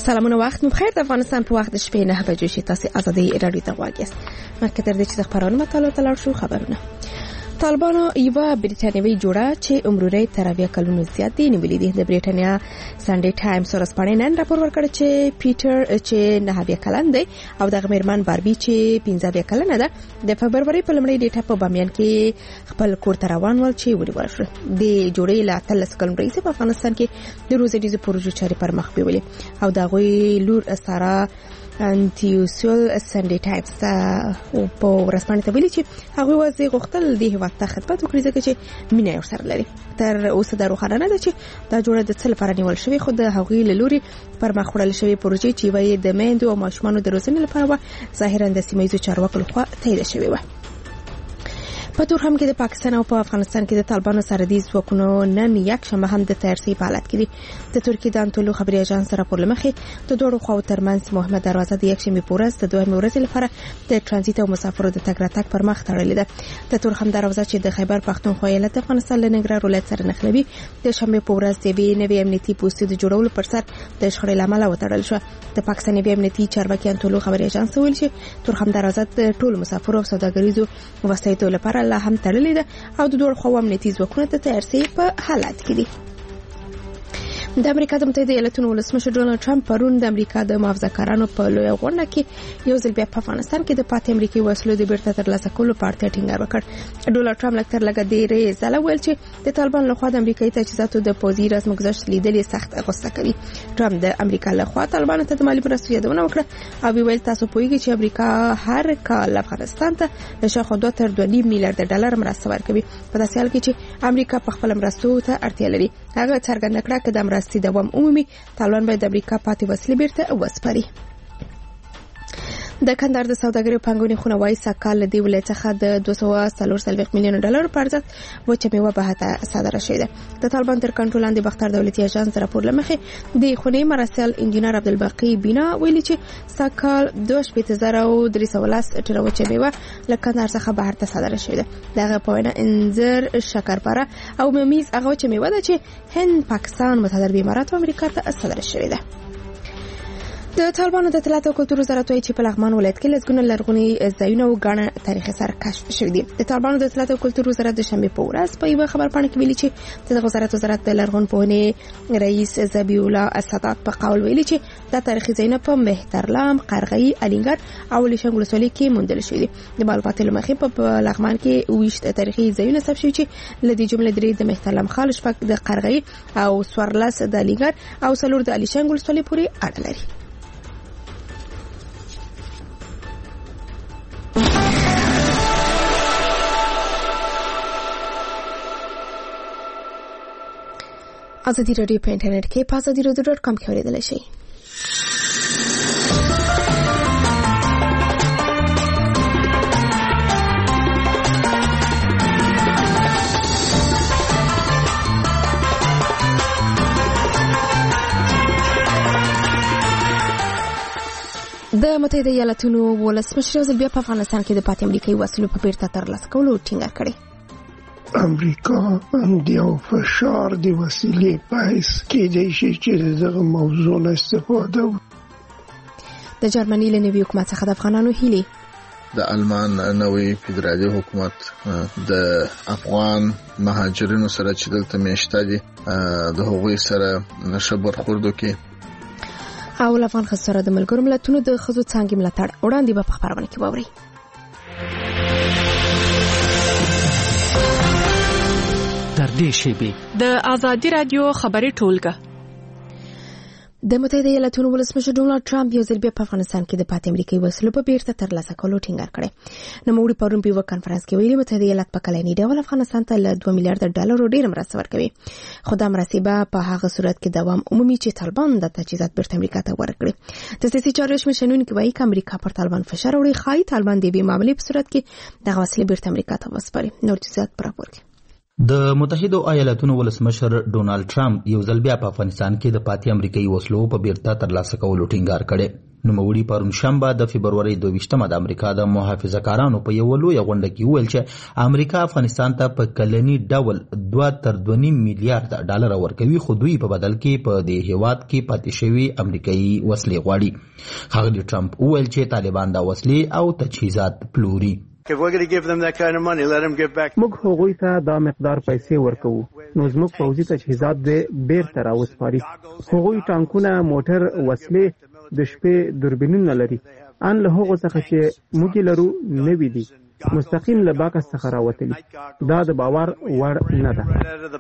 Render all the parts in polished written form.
سلامونه وخت مو بخیر. د افغانستان په وخت د شپې 9 بجې شي. تاسو ازادي رادیو ته غواړئ. مخکې تر دې چې د خبرونو مطالعه تلل شو خبرونه. طالبانو یو بریټانیوي جوړه چې عمر تر 20 کلونو زیات دی نیولې دي. د بریټانیا سنډي ټایمز ورسپانې نن راپور ورکړ چې پیټر چې 9 کلن دی او د غمیرمن باربي چې 15 کلنه ده د فبرवरी په لومړۍ نیټه په بامیان کې خپل کور ته روان ول چې ونیول شو. د جوړې لا 13 کلن رئیس په افغانستان کې د روزنیزو پروژو چارې پر مخ بیولې او دا غوي لور سارا انټیوسول سنډي ټایمز په ورسپانې ته ویلي چې هغه وځي غوښتل د هیواد ته خدمت وکړي ځکه چې مینه یې سره لري. تر اوسه د روښانه نه ده چې دا جوړه د څه لپاره نیول شوی، خو د هغوی له لوري پر مخ وړل شوی پروژې چې وایي د میندو او ماشومانو د روزنې لپاره ظاهرا د سیمایي چارواکو لخوا تایید شوی و. په تورخم کې د پاکستان او په افغانستان کې د طالبانو سره د ځواکونو نن یک شنبه هم د تیارسي په حالت کې دي. د ترکیې د انټولو خبري اژانس راپور لمخې د دوه خواو ترمنځ مهمه دروازه د یک شنبه په ورځ د دوه ورځې لپاره د ترانزیت او مسافرو د تګ راتګ پر مخ تړلې ده. د تورخم دروازه چې د خیبر پښتونخوا ایالت افغانستان له ننګرهار ولایت سره نښلوي د شنبه په ورځ د نوې امنیتي پوسټ د جوړولو پر سر د شخړې لامل وتړل شو. د پاکستاني امنیتي چارواکي انټولو خبري اژانس ویل چې تورخم دروازه د ټولو مسافرو او سوداګریزو وسایطو لپاره لا هم تړلې ده او د دوه خواو امنیتي ځواکونه د تیارسي په حالت کې دي. د امریکا د متحده ایالاتونو ولسمشر ډونالد ټرمپ پرون د امریکا د محافظه‌کارانو په لوی غونډه کې یو ځل بیا په افغانستان کې د پاتې امریکایي وسلو د بیرته ترلاسه کولو په اړه ټینګار وکړ. ډونالد ټرمپ لکتر لګا ډېرې ځله ویل چې د طالبان لخوا د امریکایي تجهیزاتو د پوځي رزمګذشت لیدلې سخت غوسه کوي. ټرمپ د امریکا لخوا طالبانو ته د مالی مرستو یادونه وکړه او ویل تاسو پوهیږئ چې امریکا هر کال افغانستان ته له شاوخوا 2 تر 2.5 میلیارډ ډالر مرسته ورکوي په داسې حال کې چې امریکا په خپل مرستو ته اړتیا لري. هغه څرګنده کړه چې د مرستې دوام عمومي طالبان باید د امریکا پاتې وسلې بیرته وسپاري. د کندهار د سوداګرۍ پنګونې خونه وایي سکهال د ولایت څخه د 240 میلیون ډالر په ارزښت وچه میوه بهته صادره شوې ده. د طالبان تر کنټرول لاندې بختر دولتي اژانس راپور لمخې د خونې مرسل انجینر عبدالباقی بینا ویلي چې سکهال 28310 ټنه وچه میوه له کندهار څخه بهر ته صادره شوې ده. دغه په وینا انځر، شکرپاره او ممیز هغه وچه میوه ده چې هند، پاکستان، متحده امارات او امریکا ته صادره شوې ده. د طالبانو د اطلاعات او کلتور وزارت وايي چې په لغمان ولایت کې لږونه لرغوني ځایونه او غاڼه تاریخي سره کشف شوي دي. د طالبانو د اطلاعات او کلتور وزارت د شنبه په ورځ په یو خبرپاڼه کې ویلي چې د وزارت د لرغونپوهنې رئیس ذبیح الله السادات په قول ویلي چې دا تاریخي ځایونه په مهترلام، قرغی، الینګر او لشنګ ولسوالۍ کې موندل شوي دي. د معلوماتو لمخې په لغمان کې 20 تاریخي ځایونه ثبت شوي چې لدې جمله درې د مهترلام خال، شپږ د قرغی او 14 د الینګر او 4 د لشنګ ولسوالۍ پورې اړه لري. ازادي رادیو په انټرنیټ کې په azadirodio.com کې اوریدل شي. د متحده ایالاتونو ولسمشر یو ځل بیا په افغانستان کې د پاتې امریکایي وسلو په بیرته ترلاسه کولو ټینګار کړی. امریکا د یو فشار د وسیلې په حیث کېدای شي چې دغه موضوع نه استفاده وکړي. د جرمني له نوي حکومت څخه د افغانانو هیلې. د آلمان نوې فدرالي حکومت د افغان مهاجرینو سره چې دلته میشته دي د هغوی سره نشه برخورد وکړي. او افغان ښځو سره د ملګرو ملتونو د ښځو څانګې ملاتړ وړاندې به په خبرونه کې واورئ. تر دې شیبې د ازادي رادیو خبري ټولګه. د متحده ایالاتونو ولسمشر ډونالد ټرمپ یو ځل بیا په افغانستان کې د پاتې امریکایي وسلو په بیرته ترلاسه کولو ټینګار کړی. نوموړي پرون په یو کانفرنس کې ویلي متحده ایالات په کلنی ډول افغانستان ته له 2 میلیارډ ډالر ډیر مرسته ورکوي. خو دا مرستې به په هغه صورت کې دوام عمومي چې طالبان د تجهیزات بیرته امریکا ته ورکړي. د سیاسي چارو شمشنونکو وایي چې امریکا پر طالبان فشار وړي، خای طالبان د دې معاملې په صورت کې د وسلې بیرته امریکا ته وسپاري. نور جزئیات پر راپور کې. د متحده ایالاتونو ولسمشر ډونالد ټرمپ یو ځل بیا په افغانستان کې د پاتې امریکایي وسلو په بیرته ترلاسه کولو ټینګار کړی. نوموړي پرون شنبه د فبروري 22 د امریکا د محافظه کارانو په یو لوی غونډه کې وویل چې امریکا افغانستان ته په کلني ډول 2.2 میلیارډ ډالر ورکوي، خو دوی په بدل کې په دې هیواد کې پاتې شوي امریکایي وسلې غواړي. ښاغلي ټرمپ وویل چې طالبان دا وسلې او تجهیزات پلوري. موږ هغوی ته دا مقدار پیسې ورکوو نو زموږ پوځي تجهیزات دې بیرته راوسپاري. هغوی ټانکونه، موټر، وسلې، د شپې دوربینونه لري. ان له هغو څخه چې موږ لرو نوي دي، مستقیم له باکس څخه راوتلي. دا د باور وړ نه ده.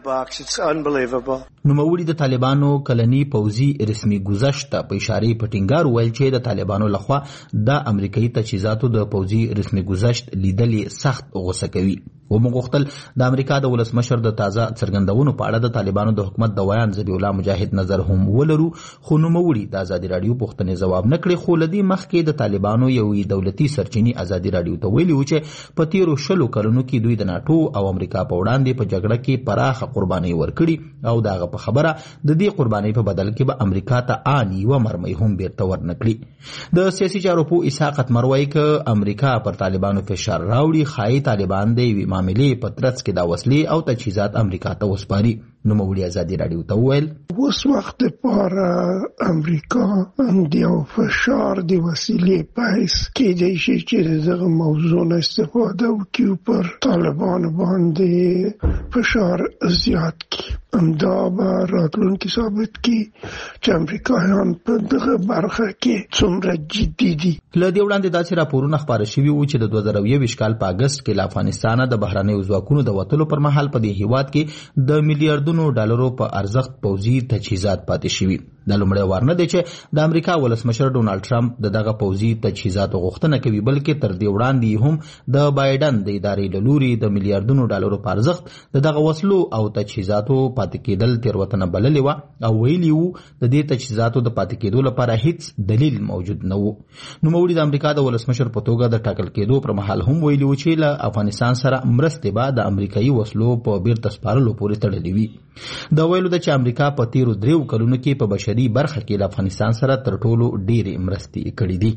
نوموړي د طالبانو کلني پوځي رسمي گذشت په اشاره په ټینګار ویل چې د طالبانو لخوا د امریکایي تجهیزاتو د پوځي رسمي گذشت لیدلې سخت غوسه کوي. ومغختل د امریکا د ولسمشر د تازه څرګندونو په اړه د طالبانو د حکومت د ویان ذبیح الله مجاهد نظر هم ولرو، خو نوموړي د ازادي رادیو پوښتنې ځواب نه کړې. خو لدی مخکې د طالبانو یوې دولتي سرچینې ازادي رادیو ته ویلي و چې په تیرو 20 کلونو کې دوی د ناتو او امریکا په وړاندې په جګړه کې پراخه قرباني ورکړي او دغه په خبره د دې قرباني په بدل کې به امریکا ته آنی و مرمۍ هم بیرته ورنکړي. د سیاسي چارو په اسحاق مروی ک امریکا پر طالبانو فشار راوړي، خای طالبان د معاملې په ترڅ کې دا وسلې او تجهیزات امریکا ته وسپاري. نوموړي ازادي رادیو ته وویل اوس وخت لپاره امریکا د یو فشار د وسیلې په حیث کېدای شي چې دغه موضوع نه استفاده وکړي پر طالبان باندې فشار زیات کړي. همدا به راتلونکي ثابت کړي چې امریکایان په دغه برخه کې څومره جدي دي. له دې وړاندې داسې راپورونه خپاره شوي وو چې د 2021 کال په اګست کې له افغانستانه د بهرنیو ځواکونو د وتلو پر مهال په دې هیواد کې د میلیارډونو ډالرو په ارزښت پوځي تجهیزات پاتې شوي. د لومړی وار نه دی چې د امریکا ولسمشر ډونالد ټرمپ دغه پوځي تجهیزاتو غوښتنه کوي، بلکې تر دې وړاندې هم د بایدن د ادارې له لوري د میلیارډونو ډالرو په ارزښت دغه وسلو او تجهیزاتو پاتې کېدل تېروتنه بللې وه او ویلي وو د دې تجهیزاتو د پاتې کېدو لپاره هیڅ دلیل موجود نه و. نوموړي د امریکا د ولسمشر په توګه د ټاکل کېدو پر مهال هم ویلي وو چې له افغانستان سره مرستې به د امریکایي وسلو په بیرته سپارلو پورې تړلې وي. دا ویلو ده چې امریکا په تیرو 3 کلونو کې په بشري برخه کې له افغانستان سره تر ټولو ډېرې مرستې کړې دي.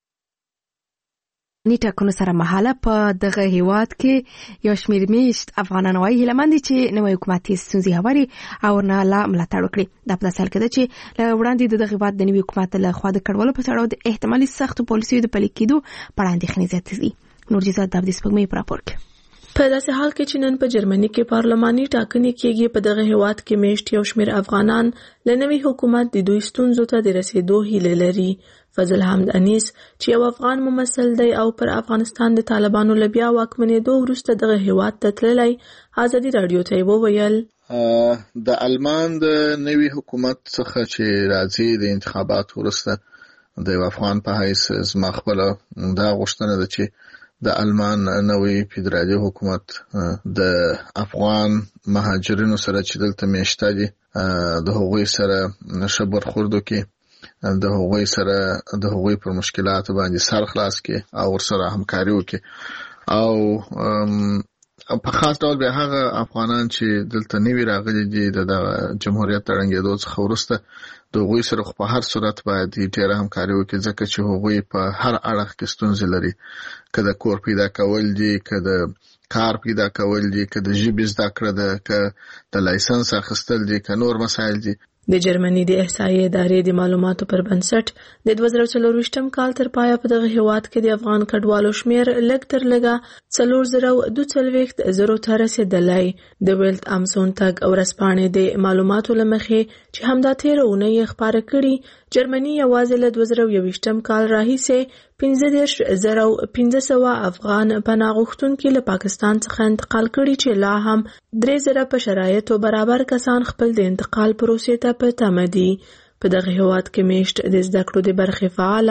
نیټاکونو سره مهاله په دغه هیواد کې یو شمېر میشت افغانان وايي هیلمن دي چې نوی حکومتي ستونزې هواري او نه لا ملاتړ وکړي. دا په داسې حال کې ده چې له وړاندې د دغه هیواد د نوي حکومت له خوا د کډوالو په تړاو د احتمالي سختو پالیسیو د پلي کېدو په اړه اندېښنې زیاتې دي. نورجیزه داودي سپوږمۍ په راپور کې. په داسې حال کې چې نن په جرمني کې پارلماني ټاکنې کېږي، په دغه هیواد کې میشت یو شمېر افغانان له نوي حکومت د دوی ستونزو ته د رسېدو هیله لري. فضل حمد انیس چې یو افغان ممثل دی او پر افغانستان د طالبانو له بیا واکمنېدو وروسته دغه هیواد ته تللی، ازادي راډیو ته وویل د آلمان د نوي حکومت څخه چې راځي د انتخاباتو وروسته د یو افغان په حیث زما خپله دا غوښتنه ده چې د آلمان نوی فدرالي حکومت د افغان مهاجرینو سره چې دلته میشته دي د هغوی سره ښه برخورد وکړي، د هغوی سره د هغوی پر مشکلاتو باندې سر خلاص کړي او ورسره همکاري وکړي او په خاص ډول بیا هغه افغانان چې دلته نوي راغلي دي د جمهوریت د ړنګېدو څخه وروسته د هغوی سره خو په هر صورت باید ډېره همکاري وکړي، ځکه چې هغوی په هر اړخ کې ستونزې لري، که د کور پیدا کول دي، که د کار پیدا کول دي، که د ژبې زده کړه ده، که د لایسنس اخیستل دي، که نور مسایل دي. د جرمني د احصایې ادارې د معلوماتو پر بنسټ د 2024 کال تر پایه په دغه هیواد کې د افغان کډوالو شمیر لږ تر لږه 442 ته رسېدلی. د ویلت امسون تګ ورځپاڼې د معلوماتو له مخې چې همدا تېره اونۍ یې خپاره کړي، جرمني یوازې له 2021 کال راهیسې 15,500 افغان پناه غوښتونکي له پاکستان څخه انتقال کړي چې لا هم 3,000 په شرایطو برابر کسان خپل د انتقال پروسې ته په تمه دي. په دغه هیواد کې میشت د زده کړو د برخې فعاله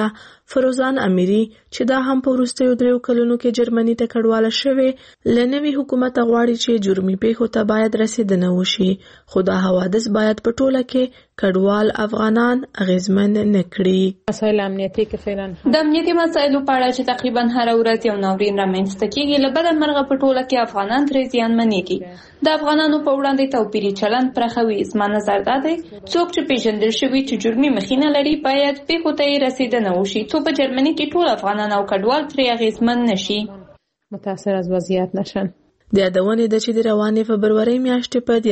فروزان امیری چې دا هم په وروستیو 3 کلونو کې جرمني ته کډواله شوې لنوي حکومت غواړي چې جرمي پیښو ته باید رسیدنه وشي خو دا حوادث باید په ټوله کې کډوال افغانان اغیزمن نه کړي. مسایل امنیتي کې فعلا د امنیتي مسایلو په اړه چې تقریبا هر ورځ یو ناورین رامنځته کیږي له بده مرغه په ټوله کې افغانان ترې زیانمنېږي. د افغانانو په وړاندې توپیري چلند پراخوي. زما نظر دا دی څوک چې پیژندل شوي چې جرمي مخینه لري باید پیښو ته یې رسیدنه وشي څو په جرمني کې ټول افغانان او کډوال ترې اغیزمن نشي متاثر از وضعیت نشن. د یادونې د چې د روانې فبرورۍ میاشتې په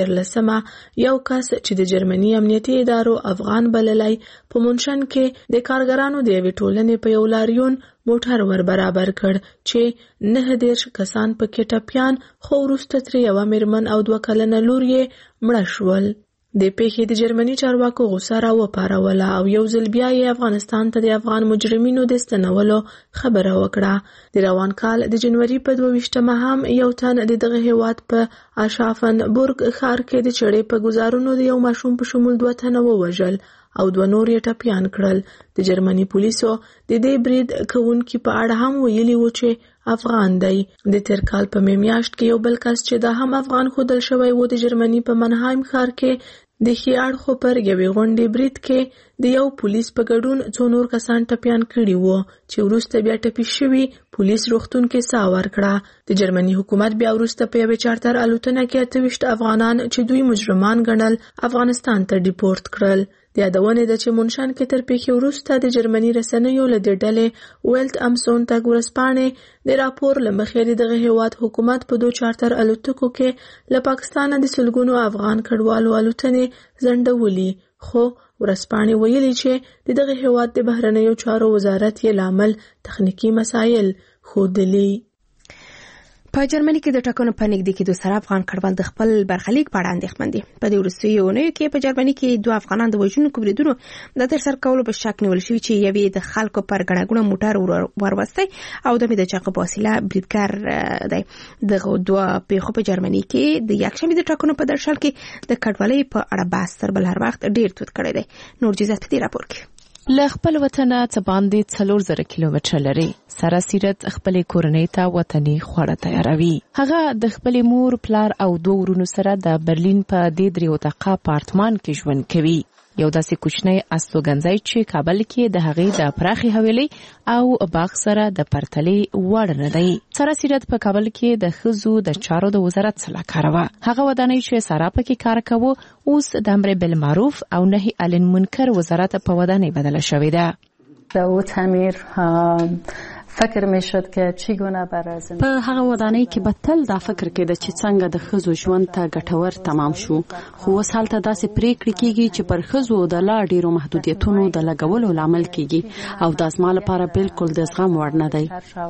14 یو کس چې د جرمني امنیتي ادارو افغان بللی په مونشن کې د کارګرانو د یوې ټولنې په یو لاریون موټر ور برابر کړ چې 19 کسان پکې ټپیان خو وروسته ترې یوه میرمن او 2 کلنه لور یې مړه شول. د پیښې د جرمني چارواکو غوسه راوپاروله او یو ځل بیا یې افغانستان ته د افغان مجرمینو د ستنولو خبره وکړه. د روان کال د جنوري په 22 هم یو تن د دغه هیواد په اشافنبورګ ښار کې د چړې په ګزارونو د یو ماشوم په شمول 2 تنه ووژل او 2 نور یې ټپیان کړل. د جرمني پولیسو د دې برید کوونکي په اړه هم ویلي و چې افغان دی. د تیر کال په میاشت کې یو بل کس چې دا هم افغان ښودل شوی و د جرمني په منهایم ښار کې د ښي اړخو پر یوې غونډې برید کې د یو پولیس په ګډون 2 نور کسان ټپیان کړي وو چې وروسته بیا ټپي شوي پولیس روغتون کې ساه ورکړه. د جرمني حکومت بیا وروسته په یوې چارتر الوتنه کې 28 افغانان چې دوی مجرمان ګڼل افغانستان ته ډیپورت کړل. د یادونې ده چې مونشن کې تر پیښې وروسته د جرمني رسنیو له دې ډلې ویلت ام سونټاګ ورځپاڼې د راپور له مخې د دغه هیواد حکومت په 2 چارتر الوتکو کې له پاکستانه د سلګونو افغان کډوالو الوتنې ځنډولي خو ورځپاڼې ویلي چې د دغه هیواد د بهرنیو چارو وزارت یې لامل تخنیکی مسایل ښودلي. په جرمني کې د ټاکنو په نږدې کېدو سره افغان کډوال د خپل برخلیک په اړه اندېښمن دي. په دې وروستیو اونیو کې په جرمني کې 2 افغانان د وژونکو بریدونو د ترسره کولو په شک نیول شوي چې یوې د خلکو پر ګڼه ګوڼه موټر وروستی او د چاقو په وسیله بریدګر دی. دغه 2 پیښو په جرمني کې د یکشنبې د ټاکنو په درشل کې د کډوالۍ په اړه بحث تر بل هر وخت ډیر تود کړی دی. نور جزئیات په دې راپور کې. له خپل وطنه څه باندې 4000 کیلومتره لري سره سیرت خپل کورنۍ ته وطني خواړه تیاروي. هغه د خپل مور پلار او 2 ورونو سره د برلین په دې 3 اتاقه اپارتمان کې ژوند کوي. یو داسې کوچنی استوګنځی چې کابل کې د هغې د پراخي حویلۍ او باغ سره د پرتلې وړ نه دی. سره سیرت په کابل کې د ښځو د چارو د وزارت سلاکار وه. هغه ودانۍ چې سارا پکې کار کوو اوس د امر بالمعروف او نهي عن المنکر وزارت په ودانۍ بدله شوې ده. او تعمیر فکر میشد که چگونه برای زندگی په هغه ودانۍ کې به تل دا فکر کېده چې څنګه د ښځو ژوند ته ګټور تمام شو خو اوس هلته داسې پریکړې کیږي چې پر ښځو د لا ډیرو محدودیتونو د لګولو لامل کیږي او دا زما لپاره بالکل د زغم وړ نه دی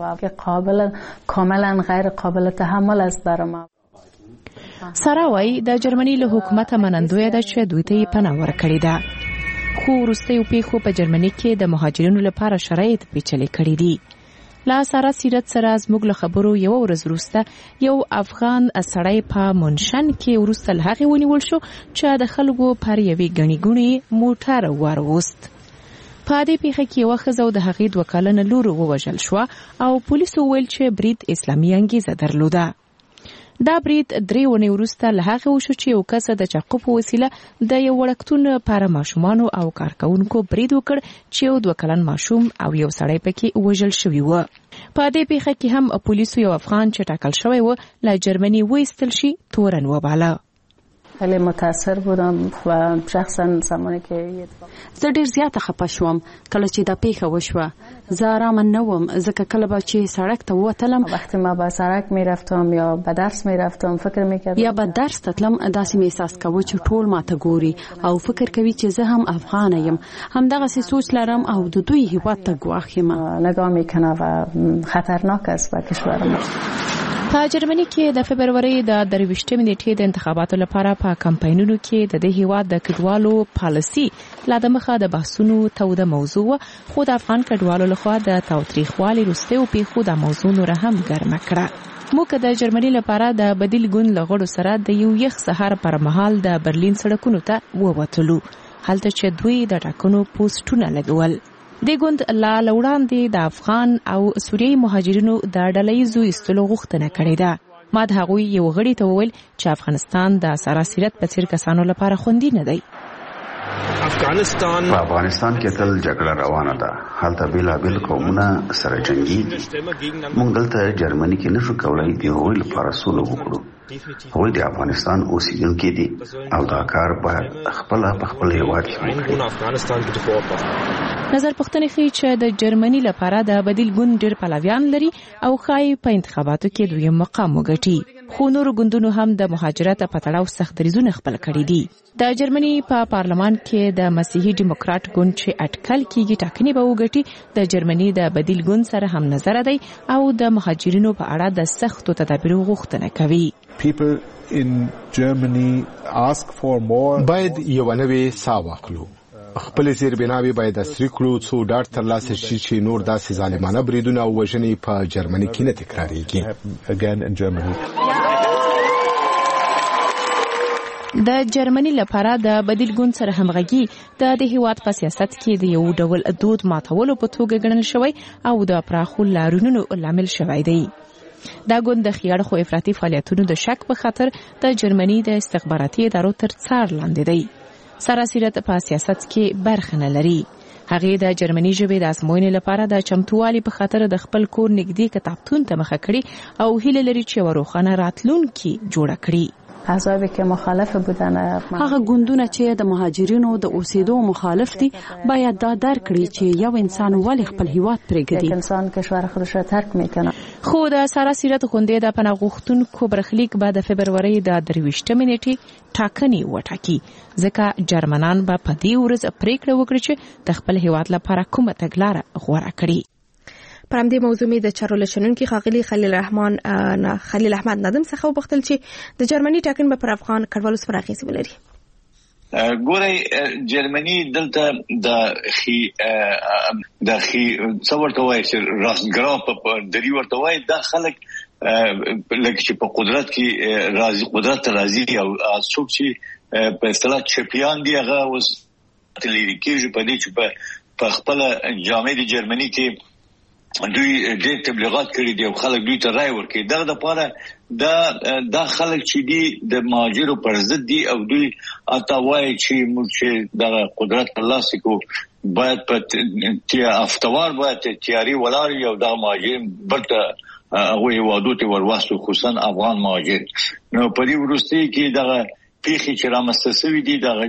که کاملا غیر قابل تحمل است برای ما. سارا وايي د جرمني له حکومت منندوی ده چې دوی ته پناه ورکړې ده خو وروستیو پیښو په جرمني کې د مهاجرینو لپاره شرایط پیچلي کړي دي. لا سارا سیرت سره زموږ له خبرو یو ورځ وروسته یو افغان سړی په مونشن کې وروسته له هغې ونیول شو چې د خلکو پر یوې ګڼې ګوڼې موټر وروست. په دې پیښه کې یوه ښځه او د هغې 2 کلنه لور ووژل شوه او پولیسو ویل چې برید اسلامي انګیزه درلوده. دا برید 3 ونې وروسته له هغې وشو چې یو کس د چاقو په وسیله د یو وړکتون پر ماشومانو او کارکوونکو برید وکړ چې یو 2 کلن ماشوم او یو سړی پکې وژل شوي وو. په دې پیښه کې هم پولیسو یو افغان چې ټاکل شوی و له جرمني وایستل شي تورن وباله. خیلی متاثر بودم و شخصا زمانی که زه ډیر زیاته خپه شوم کله چې دا پیښه وشوه. زه آرامه نه وم ځکه کله به چې سړک ته ووتلم وقتی ما به سړک میرفتم یا به درس میرفتم فکر میکردم یا به درس ته تلم داسې مې احساس کوه چې ټول ما ته ګوري او فکر کوي چې زه هم افغانه یم همدغسې سوچ لرم او د دوی هیواد ته ګواښ یم. نگاه میکنه و خطرناک است به کشور ما. په جرمني کې د فبرورۍ د 23 نیټې د انتخاباتو لپاره په کمپاینونو کې د دې هیواد د کډوالو پالیسي لا د مخه د بحثونو توده موضوع خو د افغان کډوالو لخوا د تاوتریخوالي وروستیو پیښو د موضوع نور هم ګرمه کړه. موږ د جرمني لپاره د بدیل ګوند له غړو سره د یو یخ سهار پر مهال د برلین سړکونو ته ووتلو هلته چې دوی د ټاکنو پوسټونه لګول. د ګوند لا لوړاندې د افغان او سوریایي مهاجرینو د ډلهییزو ایستلو غوښتنه کړې ده. ما د هغوی یو غړي ته وویل چې افغانستان د سراسریت په څیر کسانو لپاره خوندي نه دی. په افغانستان کې تل جګړه روانه ده. هلته بیلابیل قومونه سره جنګیږي. موږ دلته جرمني کې نشو کولای د هغوی لپاره سوله وکړو. هغوی د افغانستان اوسیدونکي دي او دا کار باید خپل په خپل هیواد کې وکړي. نظر پوښتنې ښیي چې د جرمني لپاره د بدیل ګوند ډېر پلویان لري او ښایي په انتخاباتو کې دویم مقام وګټي. خو نورو ګوندونو هم د مهاجرت په تړاو سخت دریځونه خپل کړي دي. د جرمني په پارلمان کې د مسیحي ډیموکرات ګوند چې اټکل کیږي ټاکنې به وګټي د جرمني د بدیل ګوند سره هم نظر دی او د مهاجرینو په اړه د سختو تدابیرو غوښتنه کوي. باید یو نوې ساه واخلو. خپل زیربناوي باید عصري کړو څو ډاډ ترلاسه شي چې نور داسې ظالمانه بریدونه او وژنې په جرمني کې نه تکراریږي. د جرمني لپاره د بدیل ګوند سره همغږي د هیواد په سیاست کې د یو ډول دود ماتولو په توګه ګڼل شوی او د پراخو لارونو لامل شوی دی. دا ګوند د خیاړخو افراطي فعالیتونو د شک په خاطر د جرمني د استخباراتي ادارو تر څار لاندې دی. سراسریت په سیاست کې برخه نه لري. هغه د جرمني ژبې د ازموینې لپاره د چمتووالي په خاطر د خپل کور نږدې کتابتون ته مخه کړي او هیله لري چې وروخانه راتلونکي جوړه کړي. احزابی که مخالف بودن هغه ګوندونه چې د مهاجرینو د اوسېدو مخالف دي باید دا درک کړي چې یو انسان ولې خپل هیواد پرېږدي. انسان کشور خودش را ترک میکنه. خو د سراسریت غونډې د پناه غوښتونکو برخلیک بعد فبروري د 23 نیټې ټاکنې وټاکي ځکه جرمنان به په دې ورځ پریکړه وکړي چې د خپل هیواد لپاره کومه تګلاره غوره کړي. پر همدې موضوع می د چارو لشنونکو خاغلی خلیل احمد ندم څخه وغوښتل چې د جرمني ټاکنې په افغان کډوالو سره اغیزه ولري. ګوري جرمني دلته د خي څورته وایي چې راستګرا په دری ورته وایي د خلک لکه چې په قدرت کې راځي قدرت راځي او څوک چې په اصطلاح چپیان دی هغه اوس تللی کېږي په دې چې په خپل جامعه د جرمني کې دوی ډېر تبلیغات کړي دي او خلک دوی ته رائے ورکړي. دغه لپاره دا خلک چې دي د مهاجرو پر ضد دي او دوی اته وایي چې موږ چې د قدرت ترلاسه کوو باید په افتوار باید تیاری ولاري او د مهاجرین برته هغه وادوته ورواستو خصوصا افغان مهاجر. نو په دې ورستي کې دغه پیخي چې رامسته سوي دي د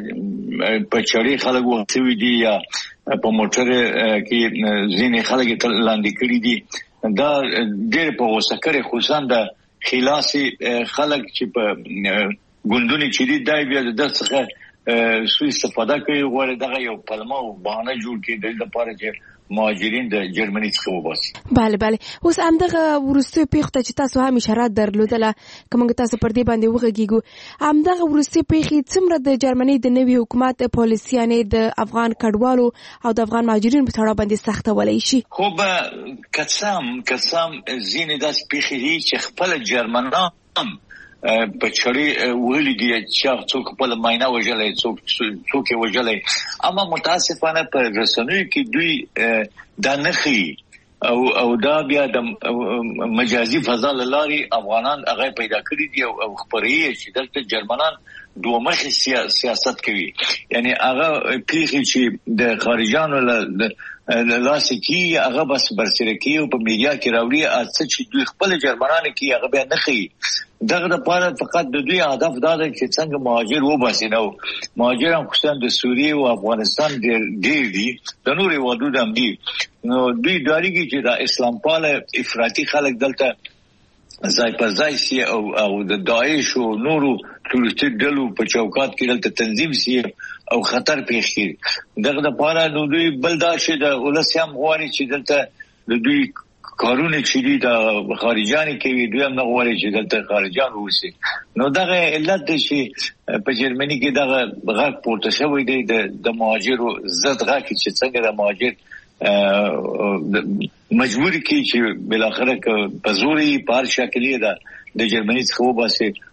په چړې خلک وڅوي دي یا په موټر کې ځینې خلک لاندې کړي دي. دا ډېر په غوسه کړي خصوصا د خلاصي خلک چې په ګوندونو چې دي دای بیا د څخه سوء استفاده کوي غواړي دغه یو پلمه او بهانه جوړ کړي د لپاره چې مهاجرین د جرمني څخه وباسي. بله اوس همدغه ورستي پیښه چې تاسو هم اشاره درلودله کوم تاسو پر دې باندې وغږیږو همدغه ورستي پیښه څومره د جرمني د نوي حکومت پالیسیانه د افغان کډوالو او د افغان مهاجرینو په تړاو باندې سخته ولای شي. خو به قسم زینې داس پیښه دي چې خپل جرمنان په چړې ویلي دي چې څوک په ماینه وجلای څوک وجلای اما متاسفانه په رسنیو کې دوی دا نخي او دا بیا د مجازي فضا لاري افغانان هغه پیدا کړی دي او خبري چې دلته جرمنان دوه مخه سیاست کوي یعنی هغه پیخي چې د خارجانو لاسه کې هغه بس برسره کوي او په میډیا کې راوړي اڅ چې دوی خپل جرمنان کې هغه بیا نخي دغه لپاره فقط د دوی هدف دا دی چې څنګه مهاجر وباسي. نو مهاجران خصوصا د سوریه او افغانستان ډېر دي د نورې وادو هم دي. نو دوی داریږي چې د اسلام پاله افراطي خلک دلته ځای پر ځای سي او د داعش او نورو ټولستي ډلو په چوکات کې دلته تنظیم سي او خطر پیښ کړي. دغه لپاره نو دوی بل دا چې د ولسیام غواړي چې دلته د دوی کارونه چې دي د خارجاني کوي دوی هم نه غواړي چې دلته خارجان ووسي. نو دغه علت دی چې په جرمني کې دغه غږ پورته شوی دی د مهاجرو ضد غږ چې څنګه د مهاجر مجبور کی چې بل اخره په زوري په هر شکل د جرمني څخه وباسي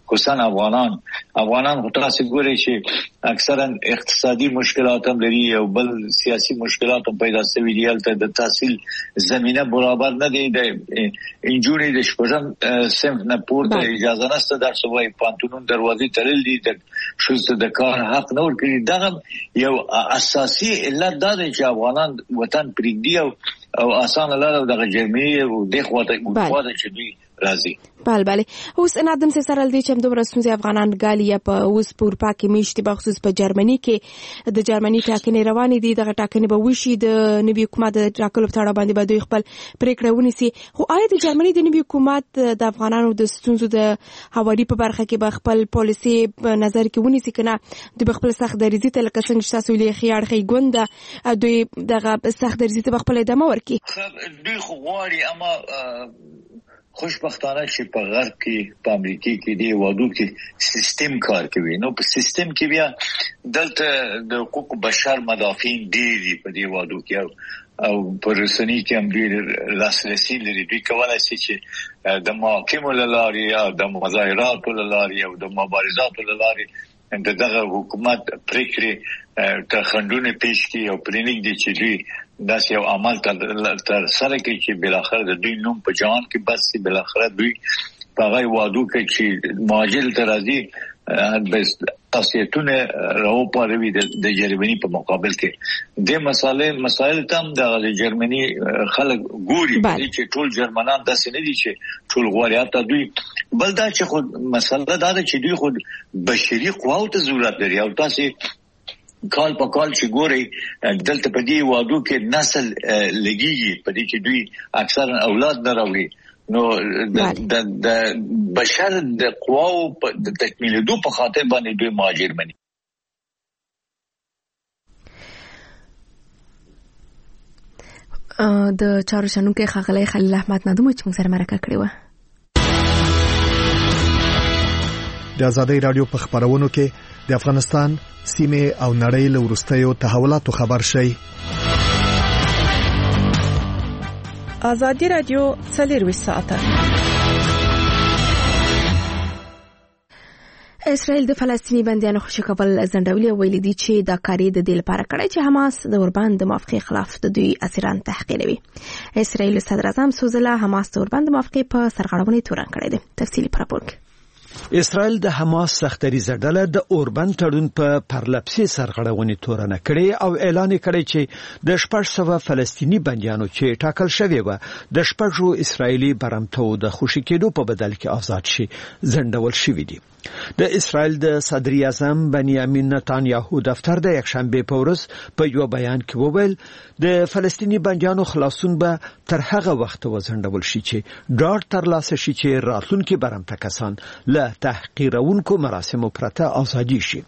خصوصا افغانان خو تاسو ګورئ چې اکثرا اقتصادي مشکلات هم لري او بل سیاسي مشکلات هم پیدا شوي دي هلته د تحصیل زمینه برابر نه دی د انجونې د شپږم صنف نه پورته اجازه نشته درس وایي پانتونون دروازې تړل دي د ښځو د کار حق نه ورکړي دغه یو اساسي علت دا دی چې افغانان وطن پرېږدي او اسانه لاره دغه جرمني او د خواته چې دوی راځي. بله اوس نادم سره دې چې دومره ستونزې افغانان ګالي په اوس په اروپا کې میشتي بخصوص په جرمني کې د جرمني ټاکنې روانې دي دغه ټاکنې به وشي د نوي حکومت د ټاکلو په اړه باندې به دوی خپل پریکړه ونیسي خو آیا د جرمني د نوي حکومت د افغانانو د ستونزو د هواري په برخه کې به خپل پالیسي په نظر کې ونیسي کنه دوی خپل سخت دریزي ته لکه څنګه چې تاسو لې خيار خي ګوند دوی دغه سخت دریزي ته خپل ادامه ورکړي دوی خو غواړي اما خوشبختانه چې په غرب کې په امریکا کې دی وادو کې سیستم کار کوي نو په سیستم کې بیا دلته د حقوق بشر مدافعین دي په دې وادو کې او په رسنۍ کې هم ډېر لاسرسي لري دوی کولای شي چې د محاکمو له لارې د مظاهراتو له لارې او د مبارزاتو له لارې دغه حکومت پریکړې ته خنډونه پیش کړي او پرېنګ دي چې دوی دا یو عمل تر سره کوي چې بلاخره د دوی نوم په جهان کې بس بلاخره دوی په غي وادو کې چې ماجل ترازی بس تاسیتونه راو پاروي د جرمني په مقابل کې د مسائل تم د جرمني خلک ګوري چې ټول جرمنان داسې نه دي چې ټول غواړي ته دوی بل دا چې خود مسله دا ده چې دوی خود بشري قواو ته ضرورت لري او تاسو کال په کال چې ګوري دلته په دې وادو کې نسل لګيږي په دې چې دوی اکثرا اولاد نه راوړي نو د بشر د قواو په تکمیلېدو په خاطر باندې دوی مهاجر مني د چارو شنونکو ښاغلی خلیل احمد نادم چې موږ سره مرکه کړې و د ازادۍ رادیو په خبرونو کې د افغانستان سیمه او نړۍ له وروستیو تحولاتو خبر شي. ازادي رادیو 24 ساعته. اسرائیل د فلسطینی بندیانو خوشی کول ځنډولې ویلي دي چې دا کاری د دې لپاره کړی چې حماس د اوربند د موافقې خلاف د دوی اسیران تحقیروي. اسرائیل صدر اعظم سوزله حماس د اوربند موافقې په سرغړونې تورن کړی دی. تفصیلی راپور اسرائیل د حماس سختریزه ډله د اوربند تړون په پرلپسې سرغړونې تورنه کړې او اعلان کړی چې د 600 فلسطینی بندیانو چې ټاکل شوی و د 6 اسرایلی برمتو د خوشی کېدو په بدل کې آزاد شي ځنډول شوی دی. د اسرائیل د صدر اعظم بنیامین نتانیاهو دفتر د یکشنبه په ورځ په یو بیان کې وویل د فلسطینی بندیانو خلاصون به تر هغه وخت وځنډول شي چې ډاډ ترلاسه شي چې راتلونکي برمته کسان له تحقیرونکو مراسمو پرته ازادي شي.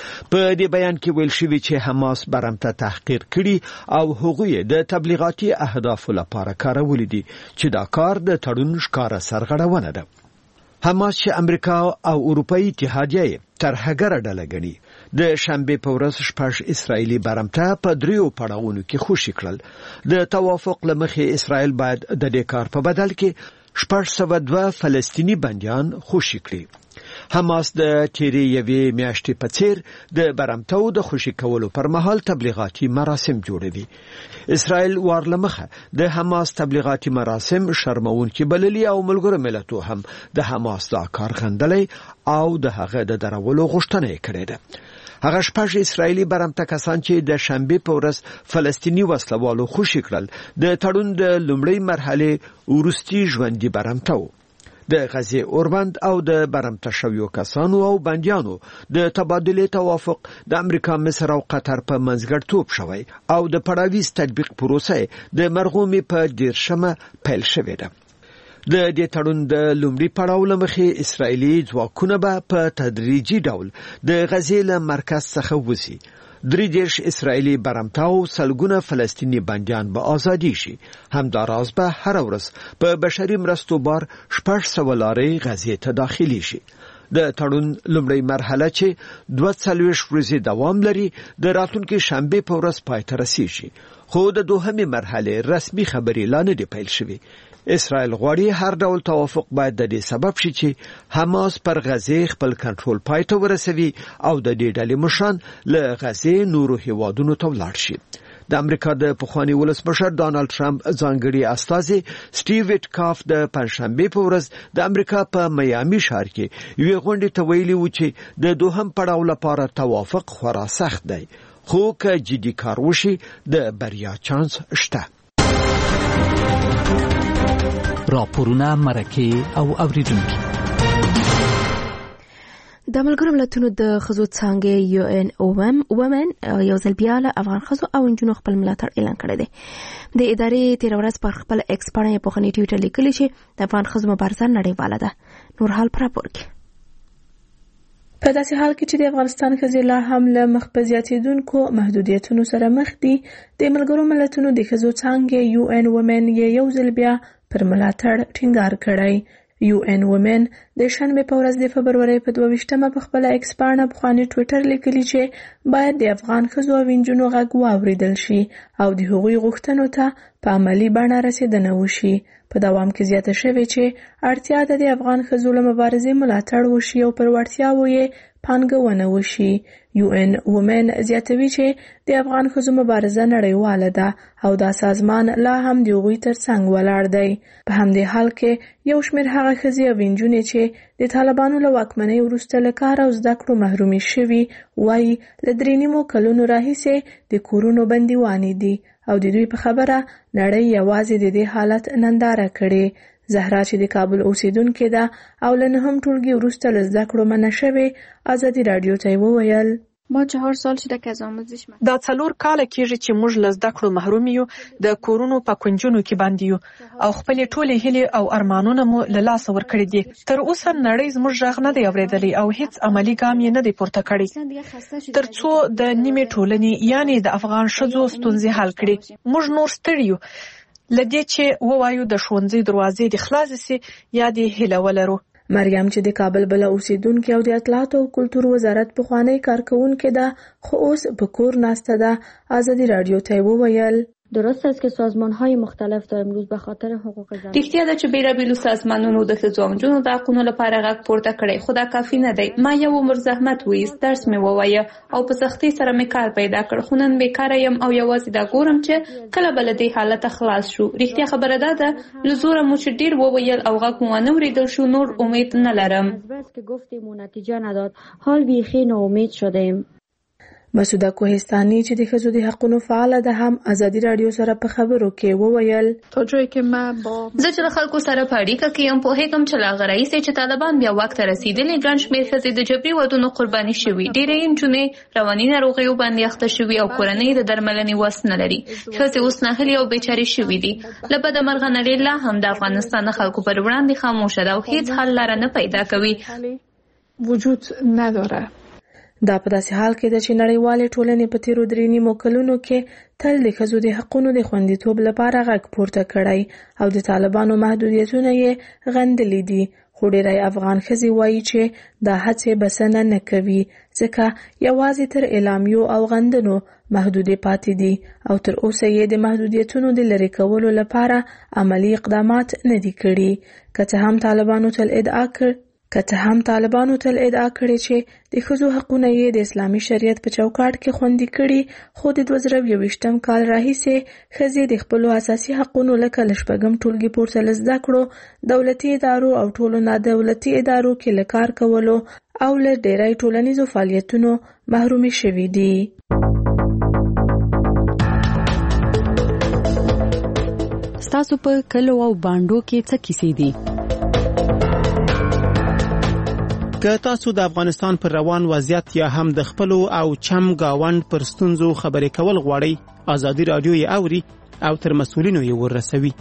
په دې بیان کې ویل شوی چې حماس برمته تحقیر کړي او هغوی د تبلیغاتي اهدافو لپاره کارول دي چې دا کار د تړون ښکارا سرغړونه ده. حماس چې امریکا او اروپאי اتحادیه تر هغه ډله غني د شنبه په ورځ 6 اسرایلی برمته په دریو پړاوونو کې خوشی کړل. د توافق لمخې اسرائیل باید د دې کار په بدل کې 602 فلسطینی بندیان خوشی کړي. حماس د تیری یوې میاشتې په څیر د برمتو د خوشی کولو پر مهال تبلیغاتي مراسم جوړوي. اسرائیل ورلمخه د حماس تبلیغاتي مراسم شرمونکي بللي او ملګرو ملتونو هم د حماس دا کار غندلې او د هغه د درولو غوښتنه کړې ده. هغه 6 اسرایلی برمته کسان چې د شنبه په ورځ فلسطینی وسلوالو خوشی کړل د تړون د لومړی مرحله ورستي ژوندۍ برمتو د غزه اوربند او د برمته شویو کسانو او بندیانو د تبادله توافق د امریکا مصر او قطر په منځګړیتوب شوی او د پړاویز تطبیق پروسه د مرغومي په 10 پیل شوې ده. د دې تړون د لومړي پړاو لمخې اسرایلی ځواکونه به په تدریجي ډول د غزې له مرکز څخه وځي. 3 اسرایلی برمتاو سلګونه فلسطینی بندیان به ازادي شي. همداراز به هر ورځ په بشري مرستو بار 600 لارې غزې ته داخلي شي. د تړون لومړی مرحله چې 42 ورځې دوام لري د راتلونکي شنبه په ورځ پای ته رسیږي. خو د دوهمې مرحله رسمي خبري لا نه دی پیل شوی. اسرائیل غواړي هر ډول توافق باید د دې سبب شي چې حماس پر غزه خپل کنټرول پای ته ورسوي او د دې ډلې مشران له غزه نورو هیوادونو ته ولاړ شي. د امریکا د پخوانی ولسمشر ډانلډ ټرمپ ځانګړي استازي سټیو ویټکاف د پنځشنبه په ورځ د امریکا په میامي ښار کې یو غونډه ته ویلي و چې د دوهم پړاو لپاره توافق خورا سخت دی، خو که جدي کار وشي د بریا چانس شته. راپورونه مرکه او اوریدونکي د ملګرو ملتونو د ښځو څانګې UN وومن یو ځل بیا له افغان ښځو او نجونو خپل ملاتړ اعلان کړی دی. د ادارې تیر ورځ پر خپل ایکس باندې په خني ټویټر لیکلی چې د افغان ښځو مبارزه نړیواله ده. نور حال پر راپور کې په داسې حال کې چې د افغانستان ښځې لا هم له مخ په زیاتېدونکو محدودیتونو سره مخ دي، د ملګرو ملتونو د ښځو څانګې UN وومن یو ځل بیا پر ملاتړ ټینګار کړی. UN وومن د شنبه په ورځ د فبرورۍ په 22مه په خپل ایکس باندې په خاني ټویټر لیکلی چې باید د افغان ښځو او نجونو غږ واوریدل شي او د هغوی غوښتنو ته په عملی بڼه رسیدنه وشي. په دوام کې زیاته شوې چې اړتیا ده د افغان ښځو له مبارزې ملاتړ وشي او پر وړتیاوو یې پانګونه وشي. UN وومن زیاتوي چې د افغان ښځو مبارزه نړیواله ده او دا سازمان لا هم د هغوی ترڅنګ ولاړ دی. په همدې حال کې یو شمېر هغه ښځې او نجونې چې د طالبانو له واکمنۍ وروسته له کار او زده کړو محرومې شوي وایي له 3.5 کلونو راهیسې د کورونو بندیوانې دي او د دوی په خبره نړۍ یوازې د دې حالت ننداره کړې. زهرا چې د کابل اوسیدونکې ده او له 9 ټولګي وروسته له زده کړو منع شوې ازادي راډیو ته وویل ما 4 سال شده که از آموزش دا 4 کاله کېږي چې موږ له زده کړو محروم یو، د کورونو په کنجونو کې باندې یو او خپل ټولې هیلې او ارمانونه مو له لاسه ورکړي دي. تر اوسه نړۍ زموږ غږ نه دی اورېدلی او هیڅ عملی ګام یې نه دی پورته کړی تر څو د نیمې ټولنې یعنی د افغان ښځو ستونزې حل کړي. موږ نور ستړي یو لدې چې ووایو د ښوونځي دروازې د خلاص سي یا د هیله ولرو. مریم چې د کابل بل اوسیدونکې او د اطلاعات او کلتور وزارت پخوانی کارکونکې ده خو اوس په کور ناسته ده، ازادي راډیو ته وویل درست است که سازمان‌های مختلف تا امروز به خاطر حقوق زن رښتیا ده چې بیلابیلو سازمانونو د ښځو او نجونو د حقونو لپاره غږ پورته کړی، خو دا کافي نه دی. ما یو عمر زحمت وایست، درس مې ووایه او په سختۍ سره مې کار پیدا کړ، خو نن بیکاره یم او یوازې دا ګورم چې کله به له دې حالته خلاص شو. رښتیا خبره دا ده له زوره مو چې ډېر وویل او غږ مو ونه اورېدل شو، نور امید نه لرم. بس که گفتیم و نتیجه نداد حال بیخي ناامید شدیم. مسعوده کوهستاني چې د ښځو د حقونو فعاله ده هم ازادي راډیو سره په خبرو کې وویل زه چې د خلکو سره په اړیکه کې یم پوهېږم چې له هغه راهیسې چې طالبان بیا واک ته رسېدلي ګڼ شمېر ښځې د جبري ودونو قرباني شوي، ډېرې نجونې رواني ناروغیو باندې اخته شوي او کورنۍ د درملنې وس نه لري. ښځې اوس ناهیلې او بېچارې شوي دي. له بده مرغه نړۍ لا هم د افغانستان د خلکو پر وړاندې خاموشه ده او هیڅ حل لاره نه پیدا کوي. وجود نداره. دا په داسې حال کې ده چې نړیوالې ټولنې په تیرو 3.5 کلونو کې تل د ښځو د حقونو د خوندیتوب لپاره غږ پورته کړی او د طالبانو محدودیتونه یې غندلي دي، خو ډېری افغان ښځې وایي چې دا هڅې بسنه نه کوي ځکه یوازې تر اعلامیو او غندنو محدودې پاتې دي او تر اوسه یې د محدودیتونو د لرې کولو لپاره عملی اقدامات نه دي کړي. که څه هم طالبانو تل ادعا کړې چې د ښځو حقونه یې د اسلامي شریعت په چوکاټ کې خوندي کړي، خو د 2021 کال راهیسې ښځې د خپلو اساسي حقونو لکه له 6 ټولګي پورته له زده کړو، دولتي ادارو او ټولو نادولتي ادارو کې له کار کولو او له ډېری ټولنیزو فعالیتونو محرومې شوي دي. ستاسو په کلو او باندو کې څه کیسې دي؟ که تاسو د افغانستان پر روان وضعیت یا هم د خپل او چم گاوند پر ستونزو خبرې کول غواړئ، ازادي راډیو یې اوري او تر مسؤلینو یې ورسوي.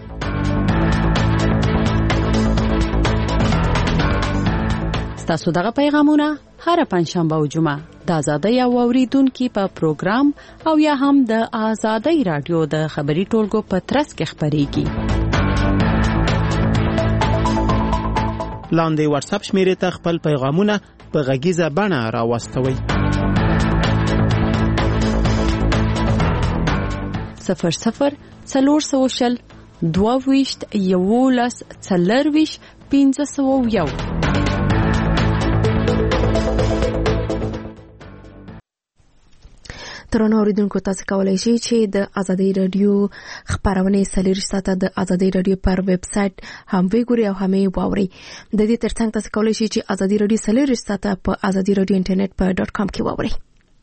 ستاسو دغه پیغامونه هر پنځشنبه او جمعه د ازادي او اوریدونکو په پروګرام او یا هم د ازادي راډیو د خبري ټولګو په ترڅ کې خبريږي. لاندې واتس اپ شمیرې ته خپل پیغامونه په غږیزه بڼه راوستوئ. 00 440 22 11 40 1501. ترانه اوریدونکو تاسو کولای شئ چې د ازادي رادیو خبرونه سلیری ساته د ازادي رادیو پر ویب سټ هم وګورئ او هم یې واورئ. د دې ترڅنګ تاسو کولای شئ چې ازادي رادیو سلیری ساته په ازادي رادیو انټرنیټ په .com کې واورئ.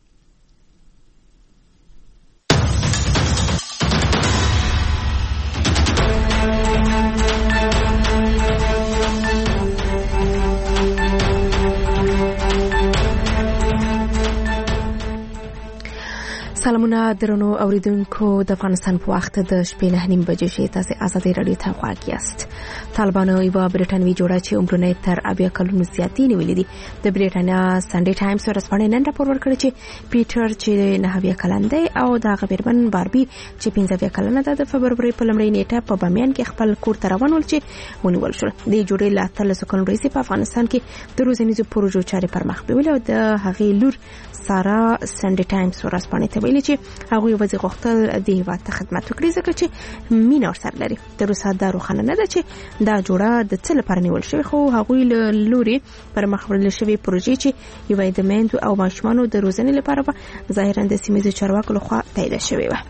سلامونه درنو اوریدونکو، د افغانستان په وخت د شپې 9:30 بجې شي تاسو ازادي رادیو ته غواړئ یاست. طالبانو یو بریټانوي جوړه چې عمرونه تر 80 کلونو زیاتې نیولې دي د بریټانیا سنډي ټایمز ورسپانې نن راپور ورکړ چې پیټر چې 90 کلن دی او د غبرمن باربي چې 15 کلنه ده د فبروري په لمړۍ نیټه په بامیان کې خپل کور ته روان ول چې ونیول شول. د جوړې لا 13 کلن رئیس په افغانستان کې د روزنیزو پروژو چارې پر مخ بیول او د هغې لور سارا سنډي ټایمز ورسپانې ته ویلي چې هغه وځي غوښتل د هیواد ته خدمت وکړي ځکه چې مینا ورسره لري. د روسا د روخانه نه ده چې دا جوړه د څه لپاره نیول شوی، خو هغه لوري پر مخ وړل شوی پروژې چې یو د میندو او ماشومانو د روزنې لپاره ظاهرا د سیمې چارواکو لخوا تایید شوی و.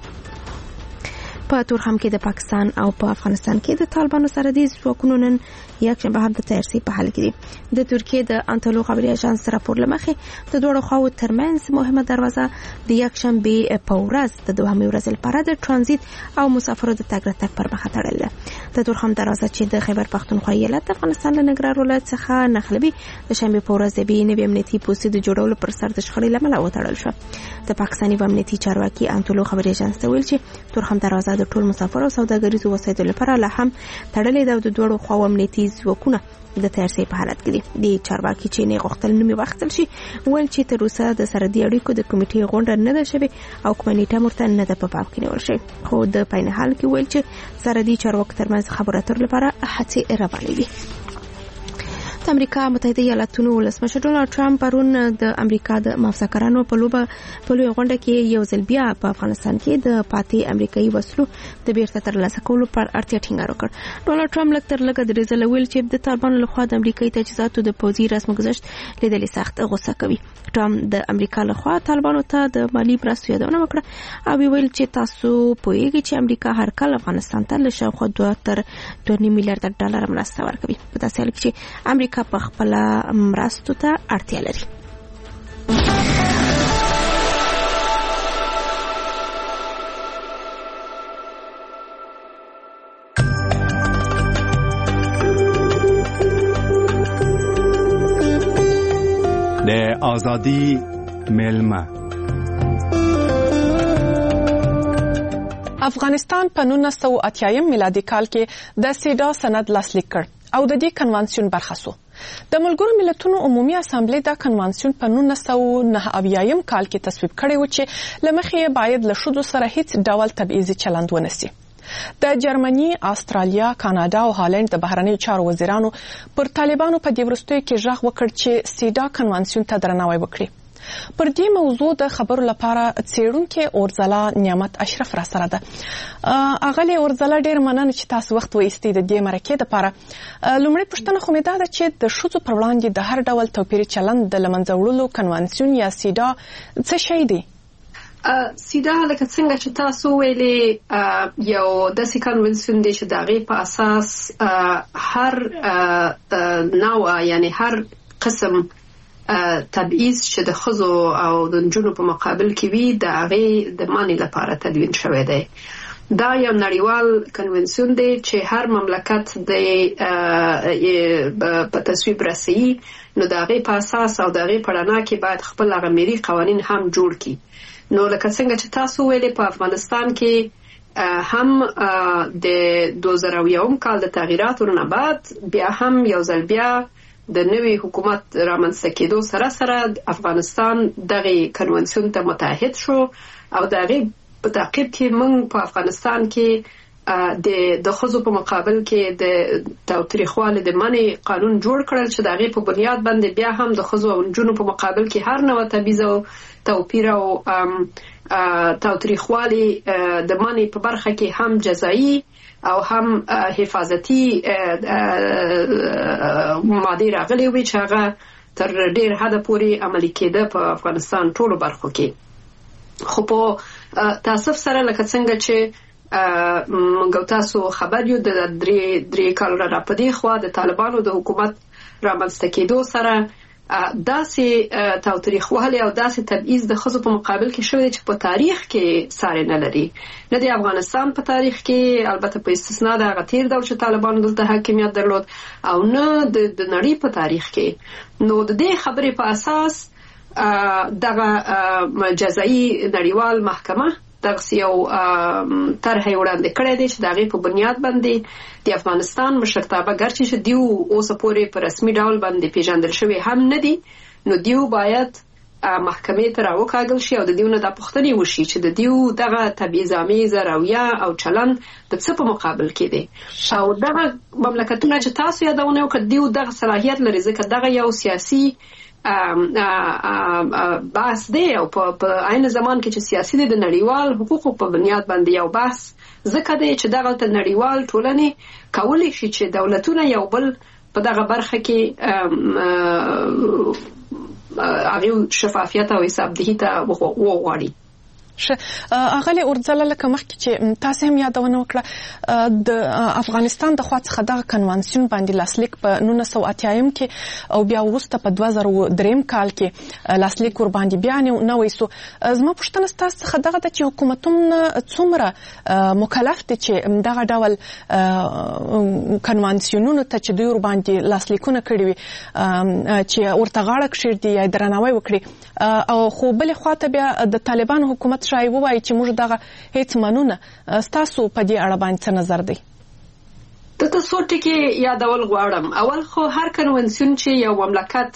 په تورخم کې د پاکستان او په افغانستان کې د طالبانو سره د ځواکونو نن یکشنبه هم د تیارسي په حال کې دي. د ترکیه د انټولو خبري اژانس راپور لمخې د دوړو خواو ترمنځ مهمه دروازه د یکشنبه په ورځ د دوهمې ورځې لپاره د ترانزیت او مسافرو د تګ راتګ پر مخ تړل ده. د تورخم دروازه چې د خیبر پختونخوا ایالت د افغانستان له نګران ولایت څخه نخلبي د شنبه په ورځ د بي امنیتي پوسټ د جوړولو پر سر د شخړې لامل وتړل شو. د پاکستاني امنیتي چارواکي انټولو خبري اژانس ته ویل چې تورخم دروازه د ټول مسافر او سوداګریزو وسایلو لپاره لا هم تړلې ده او د دوړو خواو امنیتي ځواکونه د تیارسي په حالت کې دي. د چارواکي چې نه غوښتل نومي وختل شي ول چې تر اوسه د سرحدي اړیکو د کمیټې غونډه نه ده شوې او کومه نیټه مرته نه ده په پام کې نیول شوې، خو د پاین حال کې ویل چې سرحدي چارواکو ترمنځ خبرو اترو لپاره هڅې روانې دي. د امریکا متحده ایالاتونو ولسمشر ډونالد ټرمپ پرون د امریکا د مافسکرانو په لوی غونډه کې یو ځل بیا په افغانستان کې د پاتې امریکایي وسلو د بیرته ترلاسه کولو پر اړتیا ټینګار وکړ. ډونالد ټرمپ لږ تر لږه درې ځله ویل چې د طالبانو لخوا د امریکایي تجهیزاتو د پوځي رسمګذشت لیدلې سخت غوسه کوي. ټرمپ د امریکا لخوا طالبانو ته د مالی مرستو یادونه وکړه او ویل چې تاسو پوهیږئ چې امریکا هر کال افغانستان ته له شاوخوا 2 تر 2.5 میلیارډ ډالر مرسته ورکوي، په داسې حال کې چې امریکا په خپل مرستو ته اړتیا لري. د ازادي ملما افغانستان په 1980 میلادي کال کې د سیدا سند لاسلیک کړ او د دې کنوانسیون برخه شو. د ملګرو ملتونو عمومي اسامبلې دا کنوانسیون په 1989 کال کې تصویب کړی و چې لمخې باید له شذو سره هیڅ ډول تبعیضي چلند ونشي. د جرمني، استرالیا، کاناډا او هالند د بهرنی چارو وزیرانو پر طالبانو په دې وروستیو کې ژغ وکړ چې سیدا کنوانسیون ته درناوی وکړي. پر دې موضوع د خبرو لپاره څېړونکې اورزلا نعمت اشرف را سره ده. اغلی اورزلا ډېر مننه چې تاسو وخت وایستئ د دې مرکې لپاره. لومړی پوښتنه خو مې دا ده چې د ښځو پر وړاندې د هر ډول توپیري چلند د له منځه وړلو کنوانسیون یا سیدا څه شی دی؟ سیدا لکه څنګه چې تاسو ویلې یو داسې کنوانسیون دی چې د هغې په اساس هر نوع یعنی هر قسم تبعیض چې د ښځو او د نجونو په مقابل کې وي د هغې د منع لپاره تدوین شوی دی. دا یو نړیوال کنوانسیون دی چې هر مملکت په تصویب رسوي، نو د هغې په اساس او د هغې په رڼا کې باید خپل هغه ملي قوانین هم جوړ کړي. نو لکه څنګه چې تاسو ویلې په افغانستان کې هم د 2001 کال د تغییراتو نه بعد بیا هم یو ځل بیا د نوي حکومت رامنځته کېدو سره سره افغانستان دغه کنوانسیون ته متحد شو او د هغې په تعقیب کې موږ په افغانستان کې د ښځو په مقابل کې د تاوتریخوالي د منع قانون جوړ کړل چې د هغې په بنیاد باندې بیا هم د ښځو او نجونو په مقابل کې هر نوع تبعیض او توپیر او تاوتریخوالي د منع په برخه کې هم جزایي او هم حفاظتي ماده راغلي وي چې هغه تر ډیر حد پورې عملي کېده په افغانستان ټولو برخو کې. خو په تاسف سره لکه څنګه چې موږ تاسو خبر یو د درې کال را پدې خو د طالبانو د حکومت رامنځته کېدو سره داسې تاریخ وهلي او داسې تبعیض د ښځو په مقابل کې شوی چې په تاریخ کې ساری نه لري، نه د افغانستان په تاریخ کې، البته په استثنا د هغه تیر ډول چې طالبانو دلته حاکمیت درلود، او نه د نړۍ په تاریخ کې. نو د دې خبرې په اساس دغه جزایي نړیوال محکمه دغه یو طرح وړاندې کړی دی چې د هغې په بنیاد باندې د افغانستان مشرتابه ګرچې چې دیو اوسه پورې په رسمي ډول باندې پیژندل شوي هم نه دي، نو دیو باید محکمې ته راوکاږل شي او د دیو نه دا پوښتنې وشي چې د دیو دغه تبعیض‌آمیزه رویه او چلند د څه په مقابل کې دی. او دغه مملکتونه چې تاسو یادونه وکړه دیو دغه صلاحیت لري ځکه دغه یو سیاسي بحث دی او په عین زمان کې چې سیاسي دی د نړیوال حقوقو په بنیاد باندې یو بحث ځکه دی چې دغه نړیوال ټولنې کولی شي چې دولتونه یو بل په دغه برخه کې هغه شفافیت او حسابدهي ته وغواړي. اغلی اورځله لکه مخکې چې تاسو هم یادونه وکړه د افغانستان د خوا څخه دغه کنوانسیون باندې لاسلیک په 1980 کې او بیا وروسته په 2003 کال کې لاسلیک ور باندې بیا نوې سو. زما پوښتنه ستاسو څخه دغه د چې حکومتونه څومره مکلف دي چې دغه ډول کنوانسیونونو ته چې دوی ور باندې لاسلیکونه کړي وي چې ورته غاړه کښېږدي یا درناوی وکړي، او خو بلې خواته بیا د طالبانو حکومت شای وایي چې موږ دغه هیڅ منو نه. ستاسو په دې اړه باندې څه نظر دی؟ د تاسو ټکی یادول غواړم. اول خو هر کنونسیون چې یو مملکت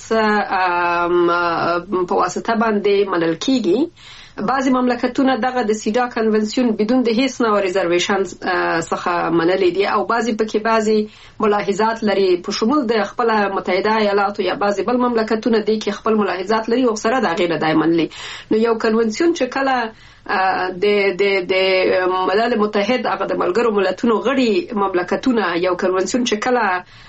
په واسطه باندې منل کیږي، بعضی مملکتونه دغه د سیدا کنونسیون بدون د هیڅ نوع ریزرویشن څخه منلې دي او بعضی پکې بعضی ملاحظات لري په شمول د خپل متحده ایالاتو یا بعضی بل مملکتونه دي کې خپل ملاحظات لري او سره د غیر دای منلي. نو یو کنونسیون چې کله د ملل متحد هغه د ملګرو ملتونو غړي مملکتونه یو کنونسیون چې کله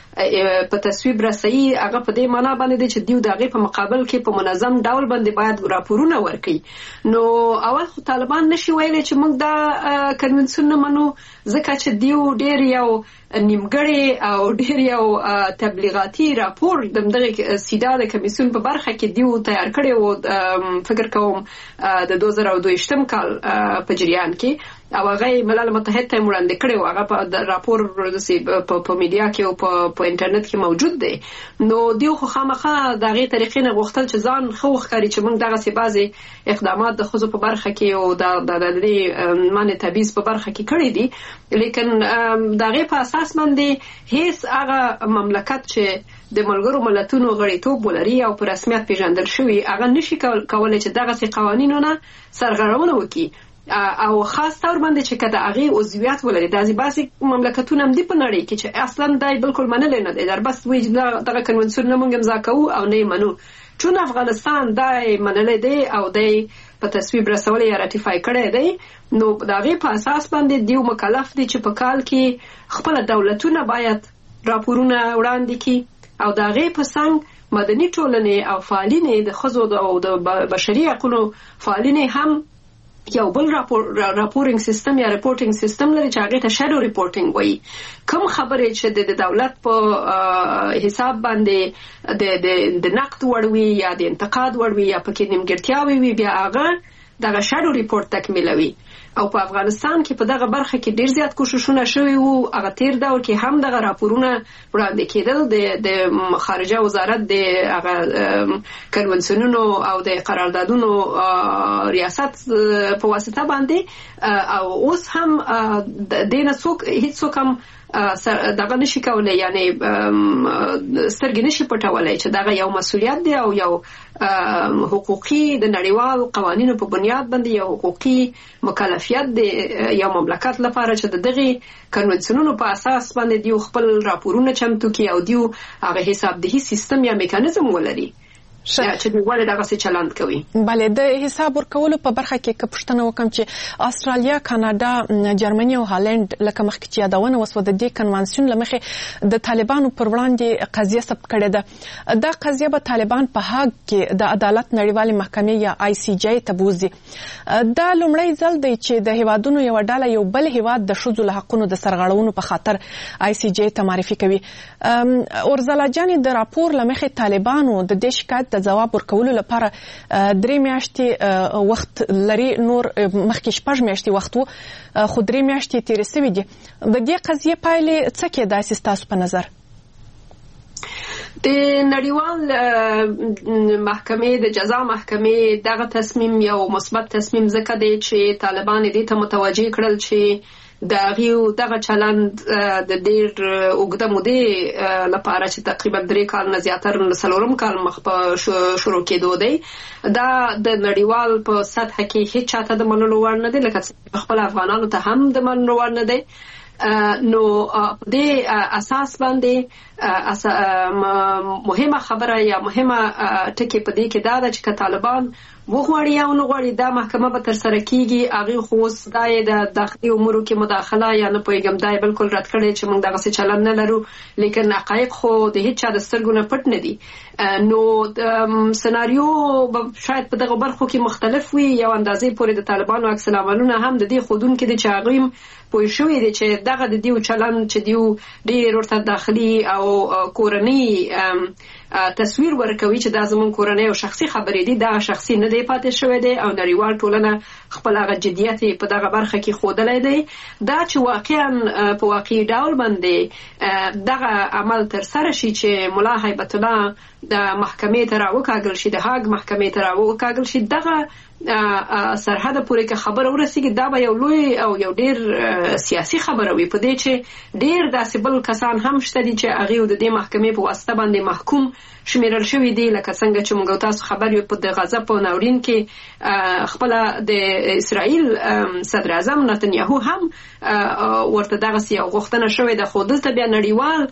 په تصویب رسي هغه په دې معنی باندې چې دیو دغه په مقابل کې په منظم ډول باندې باید راپورونه ورکړي. نو اول خو طالبان نشي ویلي چې موږ دا کنونسیون نه منو ځکه چې دیو ډیر یو نیمګړی او ډیر یو تبلیغاتي راپور دغه سیدا د کمیسیون په برخه کې دیو تیار کړی و، فکر کوم د 2022 کال په جریان کې او هغه ملل متحد ته وړاندې کړی و. هغه په راپور په میډیا کې او په انټرنیټ کې موجود دی. نو دیو خو خامخا دغه طریقې نه غوښتل چې ځان خو ښکاري چې موږ دغه سي بعضي اقدامات د خزو په برخه کې او د معنی تبعیض په برخه کې کړی دي، لیکن دغه په اساس باندې هیڅ هغه مملکت چې د ملګرو ملتونو غړیتوب ولري او په رسمیت پیژندل شوی هغه نشي کولای چې دغه سي قوانینونه سرغړونه وکړي او خاص طور باندې چې کده هغه عضویت ولري. د بعضی مملکتونه هم دی په نړۍ کې چې اصلا دای بالکل منل نه دي، در بس وی دغه کنونسیون نه مونږ امضا کوو او نه منو. چون افغانستان دای منل دی او دای په تصویب رسولې یا راتیفای کړی دی، نو دغه په اساس باندې دیو مکلف دي چې په کال کې خپل دولتونه باید راپورونه وړاندې کړي او دغه په څنګ مدني ټولنې او فعالینې د خزو او د بشري حقوقو فعالینې هم یو بل راپورینګ سیستم یا ریپورټینګ سیستم لري چې هغه ته شادو ریپورټینګ وایي. کوم خبرې چې د دولت په حساب باندې د نقد وړوي یا د انتقاد وړوي یا پکې نیمګړتیاوي وي بیا هغه دغه شادو ریپورټ تکمیلوي. او په افغانستان کې په دغه برخه کې ډیر زیات کوششونه شوي وو. هغه تیر دور کې هم دغه راپورونه وړاندې کېدل د خارجه وزارت د هغه کنونسیونونو او د قراردادونو ریاست په واسطه باندې او اوس هم دینه هیڅ څوک هم دغه نشي کولای، یعنی سترګې نشي پټولای چې دغه یو مسولیت دی او یو حقوقي د نړیوال قوانینو په بنیاد باندې یو حقوقي مکلفیت دی یو مملکت لپاره چې دغه کنونسیونونو په اساس باندې دیو خپل راپورونه چمتو کړي او دیو هغه حسابدهي سیستم یا میکانیزم ولري. چې ولې دغه څه چلند کوي. بله د حساب ورکولو په برخه کې که پوښتنه وکم چې استرالیا، کاناډا، جرمني او هالند لکه مخکې چې یادونه وسوه د دې کنوانسیون لمخې د طالبانو پر وړاندې قضیه ثبت کړې ده. دا قضیه به طالبان په هاګ کې د عدالت نړیوالې محکمې یا ICJ ته بوزي. دا لومړی ځل دی چې د هیوادونو یو ډله یو بل هیواد د ښځو له حقونو د سرغړونو په خاطر ICJ ته معرفي کوي. اورزلا جانې د راپور لمخې طالبانو د دې شکایت د جواب ورکولو لپاره 3 میاشتې وخت لري، نور مخکې 6 میاشتې وخت وو، خو 3 میاشتې تیرې شوې دي. د دې قضیې پایلې څه کېدای شي ستاسو په نظر؟ د نړیوال محکمې د جزا محکمې دغه تصمیم یو مثبت تصمیم ځکه دی چې طالبان دې ته متوجه کړل چې دغه چلند د ډېر اوږده مودې لپاره چې تقریبا 3 کال نه زیاتره 4 کال مخ په شروع کېدو دی، دا د نړیوال په سطح کې هیڅ چاته د منلو وړ نه دی، لکه خپل افغانانو ته هم د منلو وړ نه دی. نو د اساس باندې مهمه خبره یا مهمه ټکی په دې کې دا ده چې طالبان وغواړي یا نه غواړي دا محکمه به تر سره کیږي. هغه خو اوس د داخلي امورو کې مداخله یا نه پوهیږم دا بالکل رد کړي چې موږ دغه څه چلن نه لرو، لیکن حقایق خو د هیڅ چا د سترګو نه پټ نه دي. نو سناریو شاید په دغه برخو کې مختلف وي. یو اندازې پورې د طالبانو عکس العملونه هم د دې خودون کې دي چې هغه پوه شوی دی چې دغه د دیو چلن چې دیو ډېر ورته داخلي او کورنۍ تصویر ورکوي چې دا زمون کورنۍ او شخصي خبرې دي، دا شخصي نه دی پاتې شوی دی او نړیوال ټولنه خپل هغه جدیت په دغه برخه کې ښودلی دی. دا چې واقعا په واقعي ډول باندې دغه عمل تر سره شي چې ملا هیبت الله د محکمې ته راوکاږل شي، د هاګ محکمې ته راوکاږل شي، دغه سرحد پورې که خبره ورسیږي دا به یو لوی او یو ډېر سیاسي خبره وي، په دې چې ډېر داسې بل کسان هم شته دي چې هغوی د دې محکمې په واسطه باندې محکوم شمیرل شوي دي، لکه څنګه چې موږ تاسو خبر یو په د غزه په ناورین کې خپله د اسرائیل صدر اعظم نتنیاهو هم ورته دغسې یو غوښتنه شوې ده، خو دلته بیا نړیوال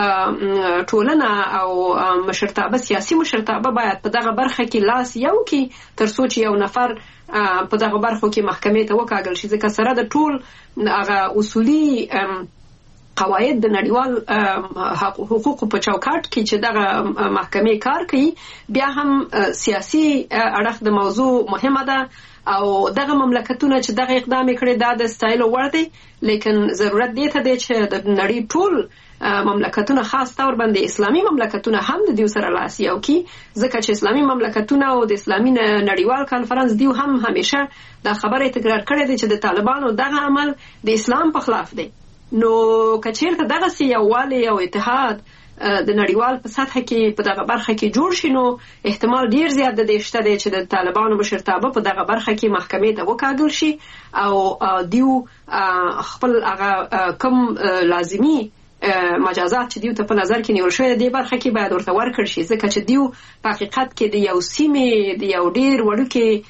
ټولنه او مشرتابه سیاسي مشرتابه باید په دغه برخه کې لاس یو کړي تر څو چې یو نفر په دغه برخو کې محکمې ته وکاږل شي، ځکه سره د ټول هغه اصولي قواعد د نړیوال حقوقو په چوکاټ کې چې دغه محکمې کار کوي، بیا هم سیاسي اړخ د موضوع مهمه ده او دغه مملکتونه چې دغه اقدام کړي دا د ستایلو وړ دی، لیکن ضرورت دی ته دی چې د نړۍ ټول مملکتونه خاص طور باندې اسلامي مملکتونه هم د دیو سره لاس یو کی، ځکه چې اسلامي مملکتونه او د اسلامي نړیوال کانفرنس دیو هم همیشه دا خبره تکرار کړې ده چې د طالبانو دغه عمل د اسلام په خلاف دی. نو کچیرته دغه سی یووالی او اتحاد د نړیوال په سطح کې په دغه برخه کې جوړ شي، نو احتمال ډیر زیات د دې شته دی چې د طالبانو مشرتابه په دغه برخه کې محکمې ته وکاږل شي او دیو خپل هغه کم لازمی مجازات چې دیو ته په نظر کې نیول شوی دی برخه کې باید ورته ورکړل شي، ځکه چې دیو په حقیقت کې د یو سیمې د یو ډیر وړوکی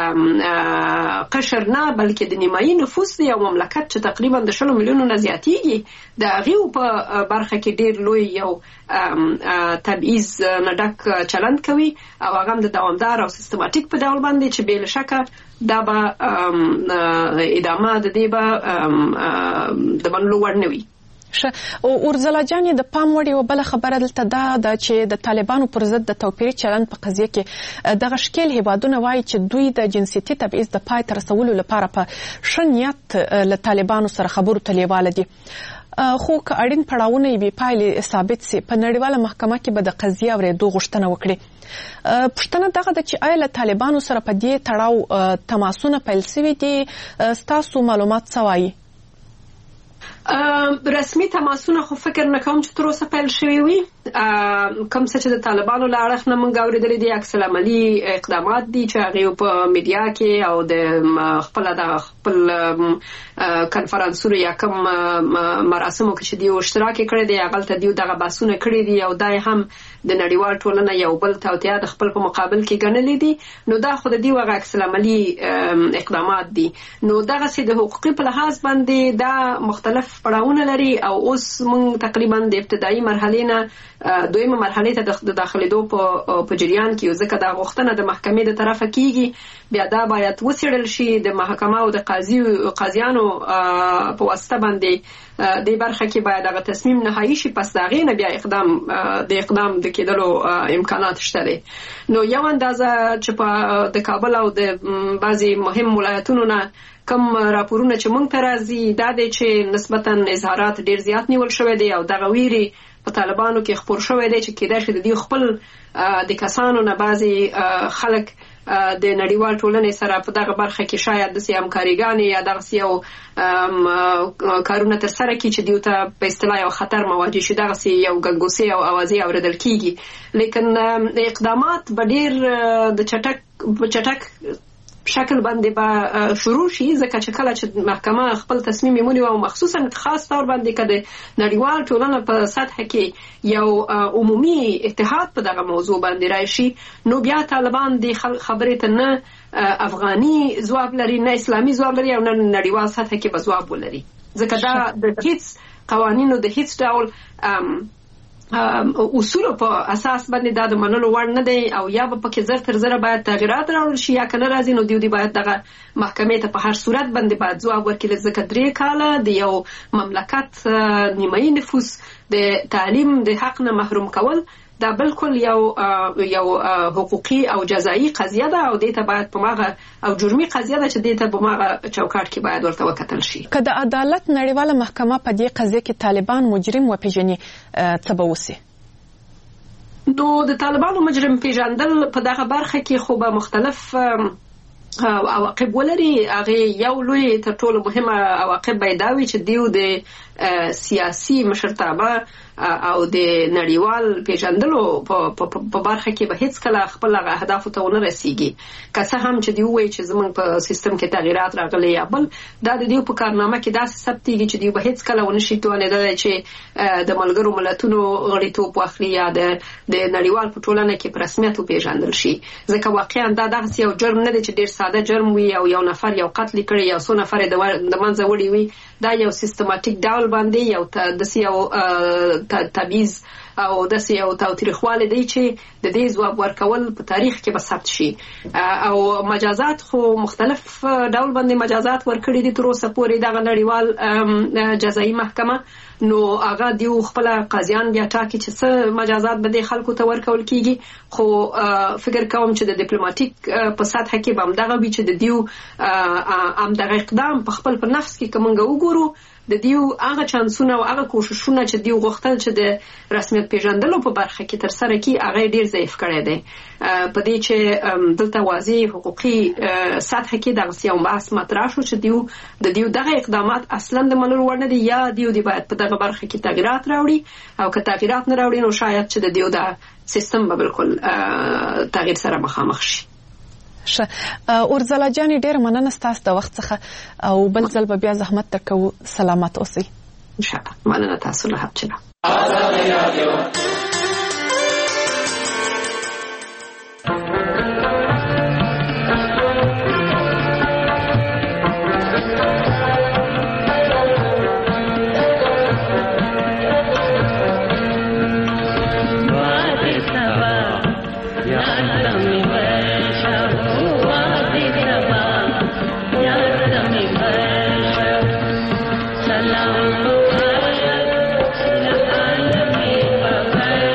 قشر نه بلکې د نیمایي نفوس دی یو مملکت چې تقریبا د 100 میلیونو نه زیاتیږي، د هغې په برخه کې ډیر لوی یو تبعیض نه ډک چلند کوي او هغه هم د دوامدار او سیستماتیک په ډول باندې چې بې له شکه دا به ادامه د دې به د منلو وړ نه وي. اورزلا جانې د پام وړ یوه بله خبره دلته دا ده چې د طالبانو پر ضد د توپیري چلند په قضیه کې دغه ښکېل هیوادونه وایي چې دوی د جنسیتي تبعیض د پای ته رسولو لپاره په ښه نیت له طالبانو سره خبرو ته لیواله دي، خو که اړین پړاوونه یې بې پایلې ثابت سي په نړیواله محکمه کې به د قضیې اورېدو غوښتنه وکړي. پوښتنه دغه ده چې آیا له طالبانو سره په دې تړاو تماسونه پیل سوي دي؟ ستاسو معلومات څه وایي؟ رسمي تماسونه خو فکر نه کوم چې تر اوسه پیل شوي وي، کوم څه چې د طالبانو له اړخ نه موږ اورېدلي دي عکس العملي اقدامات دي چې هغې په میډیا کې او د خپل کنفرانسونو یا کوم مراسمو کې چې دیو اشتراک کړی دی هغلته دیو دغه بحثونه کړي دي او دا هم د نړیوال ټولنه یو بل توطیه د خپل په مقابل کې ګڼلي دي، نو دا خو د دیو هغه عکس العملي اقدامات دي. نو دغسې د حقوقي په لحاظ باندې دا مختلف پړاوونه لري او اوس موږ تقریبا د ابتدایي مرحلې نه دویمه مرحله ته د داخليدو په جریان کې ځکه دا غوښتنه د محکمې د طرفه کیږي بیا دا باید وڅېړل شي د محکمه او د قاضیانو په واسطه باندې د برخه کې باید هغه تصمیم نهایی شي پس دا غي نه بیا اقدام د کېدلو امکانات شته دي. نو یو اندازه چې په د کابل او د بعضي مهم ولایتونو نه کم راپورونه چې مونږ ته راځي دا دی چې نسبتاً اظهارات ډیر زیات نیول شوی دی او دغه ویري په طالبانو کې خپور شوی دی چې کېدای شي د دې خپل د کسانو نه بعضي خلک د نړیوال ټولنې سره په دغه برخه کې شاید د همکاریګانې یا دغه یو کارونه ترسره کړي چې دیو ته په اصطلاح یو خطر مواجه شي دغه یو ګنګوسې او اوازې اوریدل کیږي لیکن اقدامات به ډیر د چټک شکل باندې به شروع شي ځکه چې کله چې محکمه خپل تصمیم ونیوي او مخصوصا خاص طور باندې کده نړیوال ټولنه په سطح کې یو عمومي اتحاد په دغه موضوع باندې راشي نو بیا طالبان د خبرې ته نه افغاني ځواب لري نه اسلامي ځواب لري او نه نړیوال سطح کې به ځواب ولري ځکه دا د هیڅ قوانینو د هیڅ ډول اصول په اساس باندې دا د منلو وړ نه دی او یا به پکې زر تر زر باید تغیرات راوړل شي یا کنه راځي نو دی باید دغه محکمې ته په هر صورت باندې باید ځواب ورکړي ځکه 3 کاله د یو مملکت نیمایي نفوس د تعلیم د حق نه محروم کول دا بالکل یو حقوقي او جزایی قضیه ده او دې ته باید په ماغه او جرمي قضیه ده چې دې ته په ماغه چوکاټ کې باید ورته وکتل شي. که د عدالت نړیواله محکمه په دې قضیه کې طالبان مجرم وپیژني څه به وسي؟ نو د طالبانو مجرم پیژندل په دغه برخه کې خو به مختلف عواقب ولري. هغه یو لوی تر ټولو مهمه عواقب به دا وي چې دیو د سیاسي مشرتابه او د نړیوال پیژندلو په برخه کې به هیڅ کله خپل اهداف ته ونه رسیږي. که څه هم چې دی وایي چې زمونږ په سیستم کې تغیرات راغلي یا بل دا د دیو په کارنامه کې داسې ثبتېږي چې دی به هیڅ کله ونه شي توانېدلی چې د ملګرو ملتونو غړیتوب واخلي یا د نړیوال په ټولنه کې په رسمیت وپېژندل شي ځکه واقعا دا دغسې یو جرم نه دی چې ډېر ساده جرم وي او یو نفر یو قتل کړي یا څو نفر د منځه وړي وي. دا یو سیستماتیک ډول باندې یو داسې یو تبعیض او داسې یو تاوتریخوالی دی چې د دې ځواب ورکول په تاریخ کې به ثبت شي او مجازات خو مختلف ډول باندې مجازات ورکړي دي تر اوسه پورې دغه نړیوال جزایي محکمه نو هغه دیو خپل قاضیان بیا ټاکي چې څه مجازات به د خلکو ته ورکول کیږي خو فکر کوم چې د ډیپلوماټیک په سطح کې به همدغه وي چې د دیو همدغه اقدام په خپل په نفس کې کومنګ وګورو د دیو هغه چانسونه او هغه کوششونه چې دیو غوښتل چې د رسمیت پیژندلو په برخه کې تر سره کی هغه ډیر ضعیف کړی دی په دې چې دلته واضح حقوقي سطح کې دغه یو بحث مطرح شو چې د دیو دغه اقدامات اصلا د منلو وړ نه دي یا دیو دی باید په دغه برخه کې تغیرات راوړي او که تغیرات نه راوړي نو شاید چې د دیو د سیستم به بالکل تغییر سره مخامخ شي. اورزلا جاني ډېر مننه ستاسو د وخت څخه او بل ځل به بیا زحمت درکو. سلامت اوسئ. ان شاء الله. مننه تاسو له حبچنه. Salam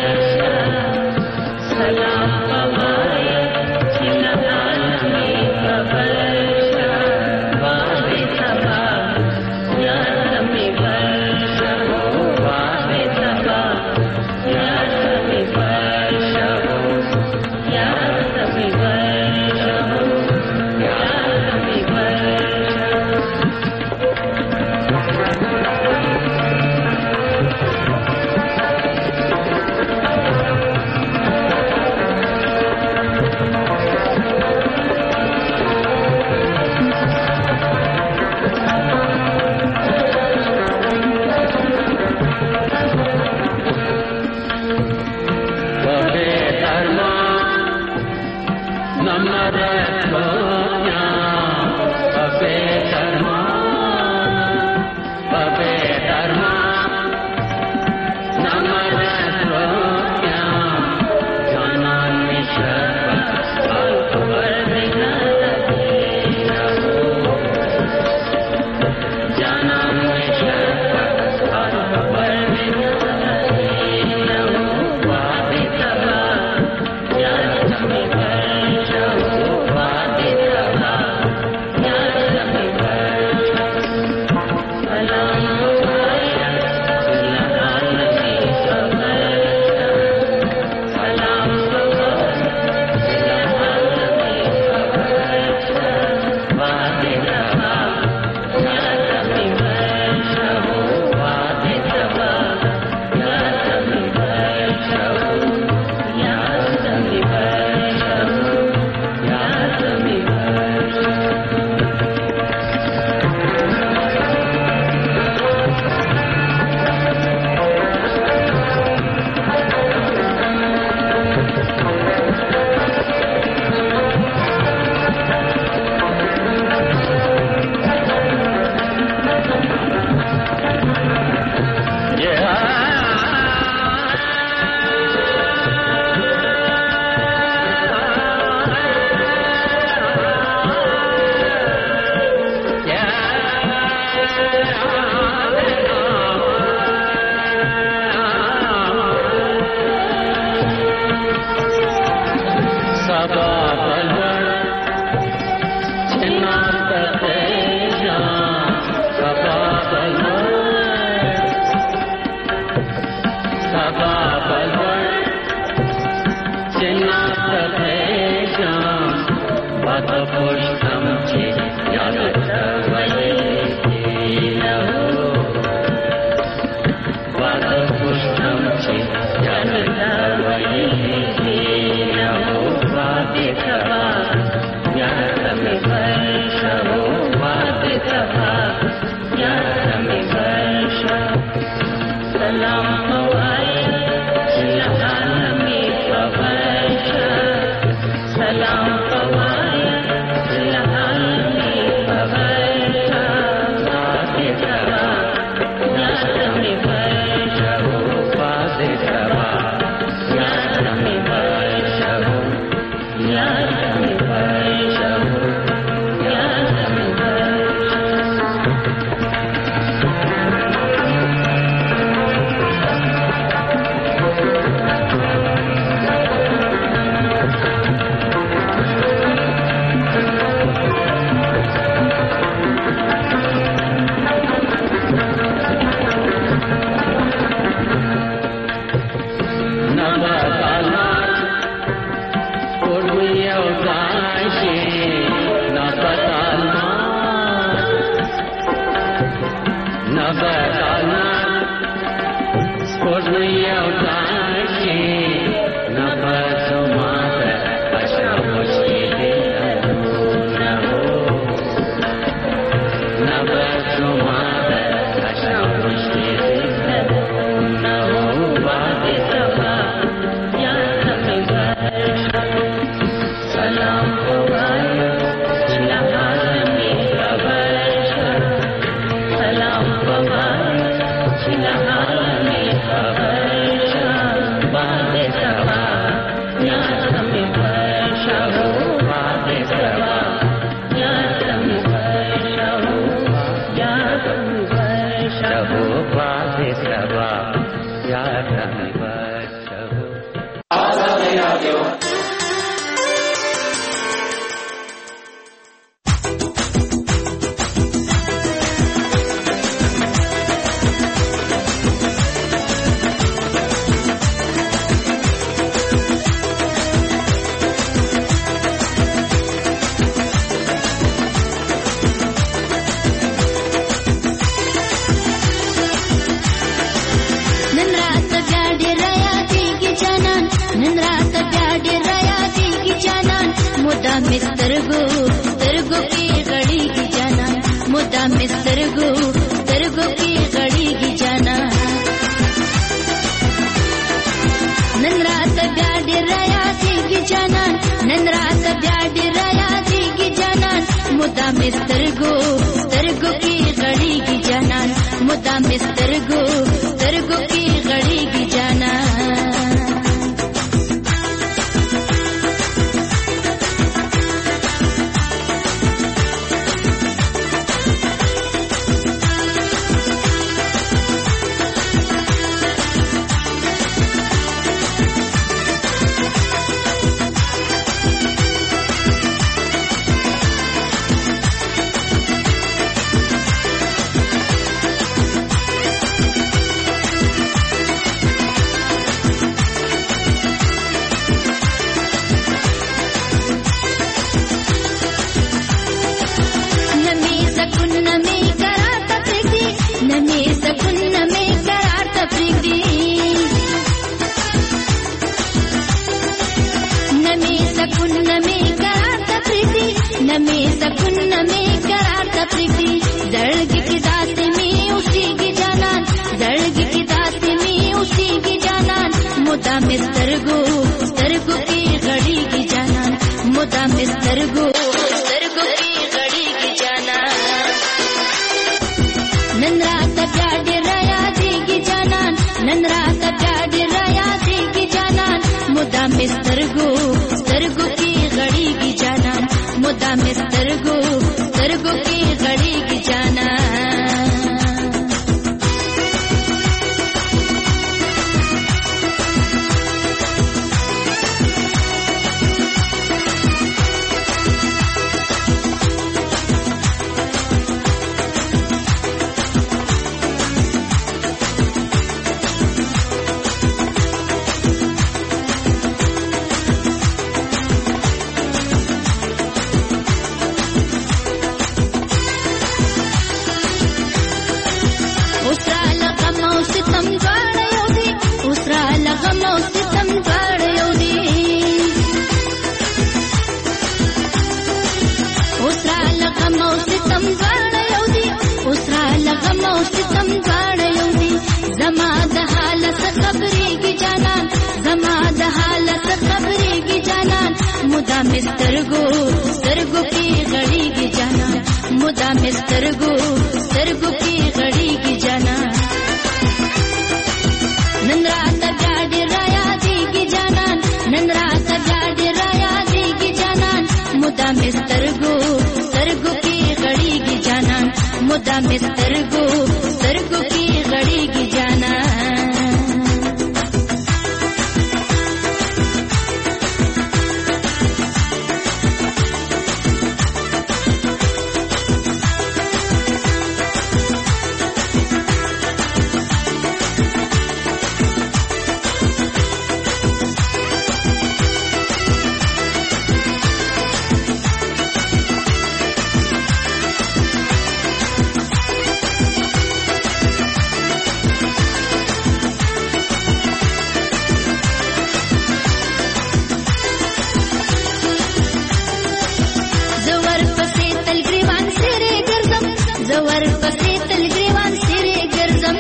زور پسې تل ګریوان سره ګرځم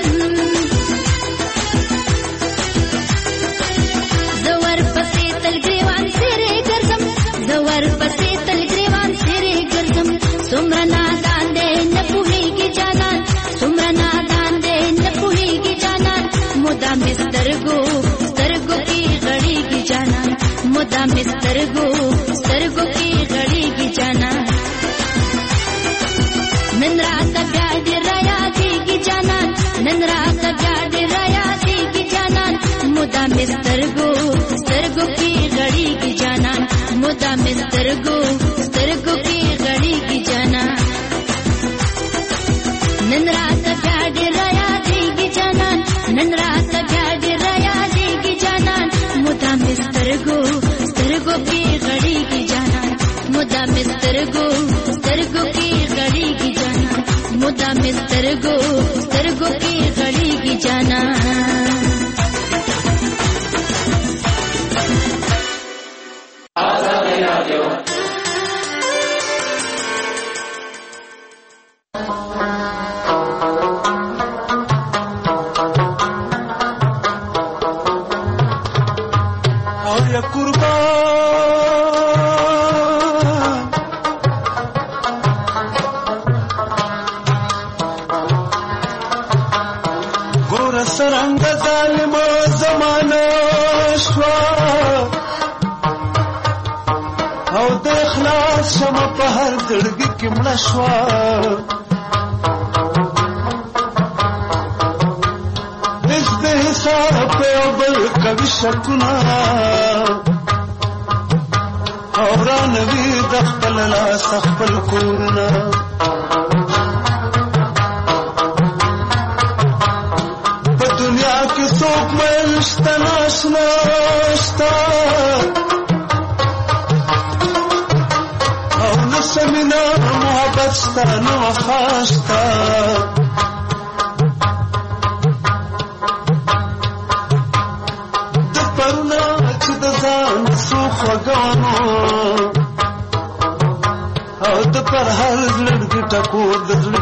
زور پسې تل ګریوان سره ګرځم زور پسې تل ګریوان سره ګرځم څومره نادان دې نه پوهیږي جانان څومره نادان دې نه پوهیږي جانان مدام سترګو سترګو کې غړيږي جانان مدام سترګو سترګو کې غړيږي جانان نن رات بیا دې را یادېږي جانان نن رات بیا دې را یادېږي جانان مدام سترګو سترګو کې غړيږي جانان مدام سترګو سترګو کې غړيږي جانان نن رات بیا دې را یادېږي جانان نن رات بیا دې را یادېږي جانان مدام سترګو سترګو کې غړيږي جانان مدام سترګو سترګو کې غړيږي جانان مدام سترګو سترګو کې غړيږي جانان سرنګ ظالم زمانه شوا او د اخلاص شمه په هر زړګي کې مړه شوا هیڅ د حساب په یو بل کوي شکونه او رانوي د خپل لاس خپل کورونه څوک مشته ناشنا شته او نه سمینا محبت شته نه وفا شته د پرونه چې د ځان څو خوږانو او د پر هر لړګي ټکور د زړه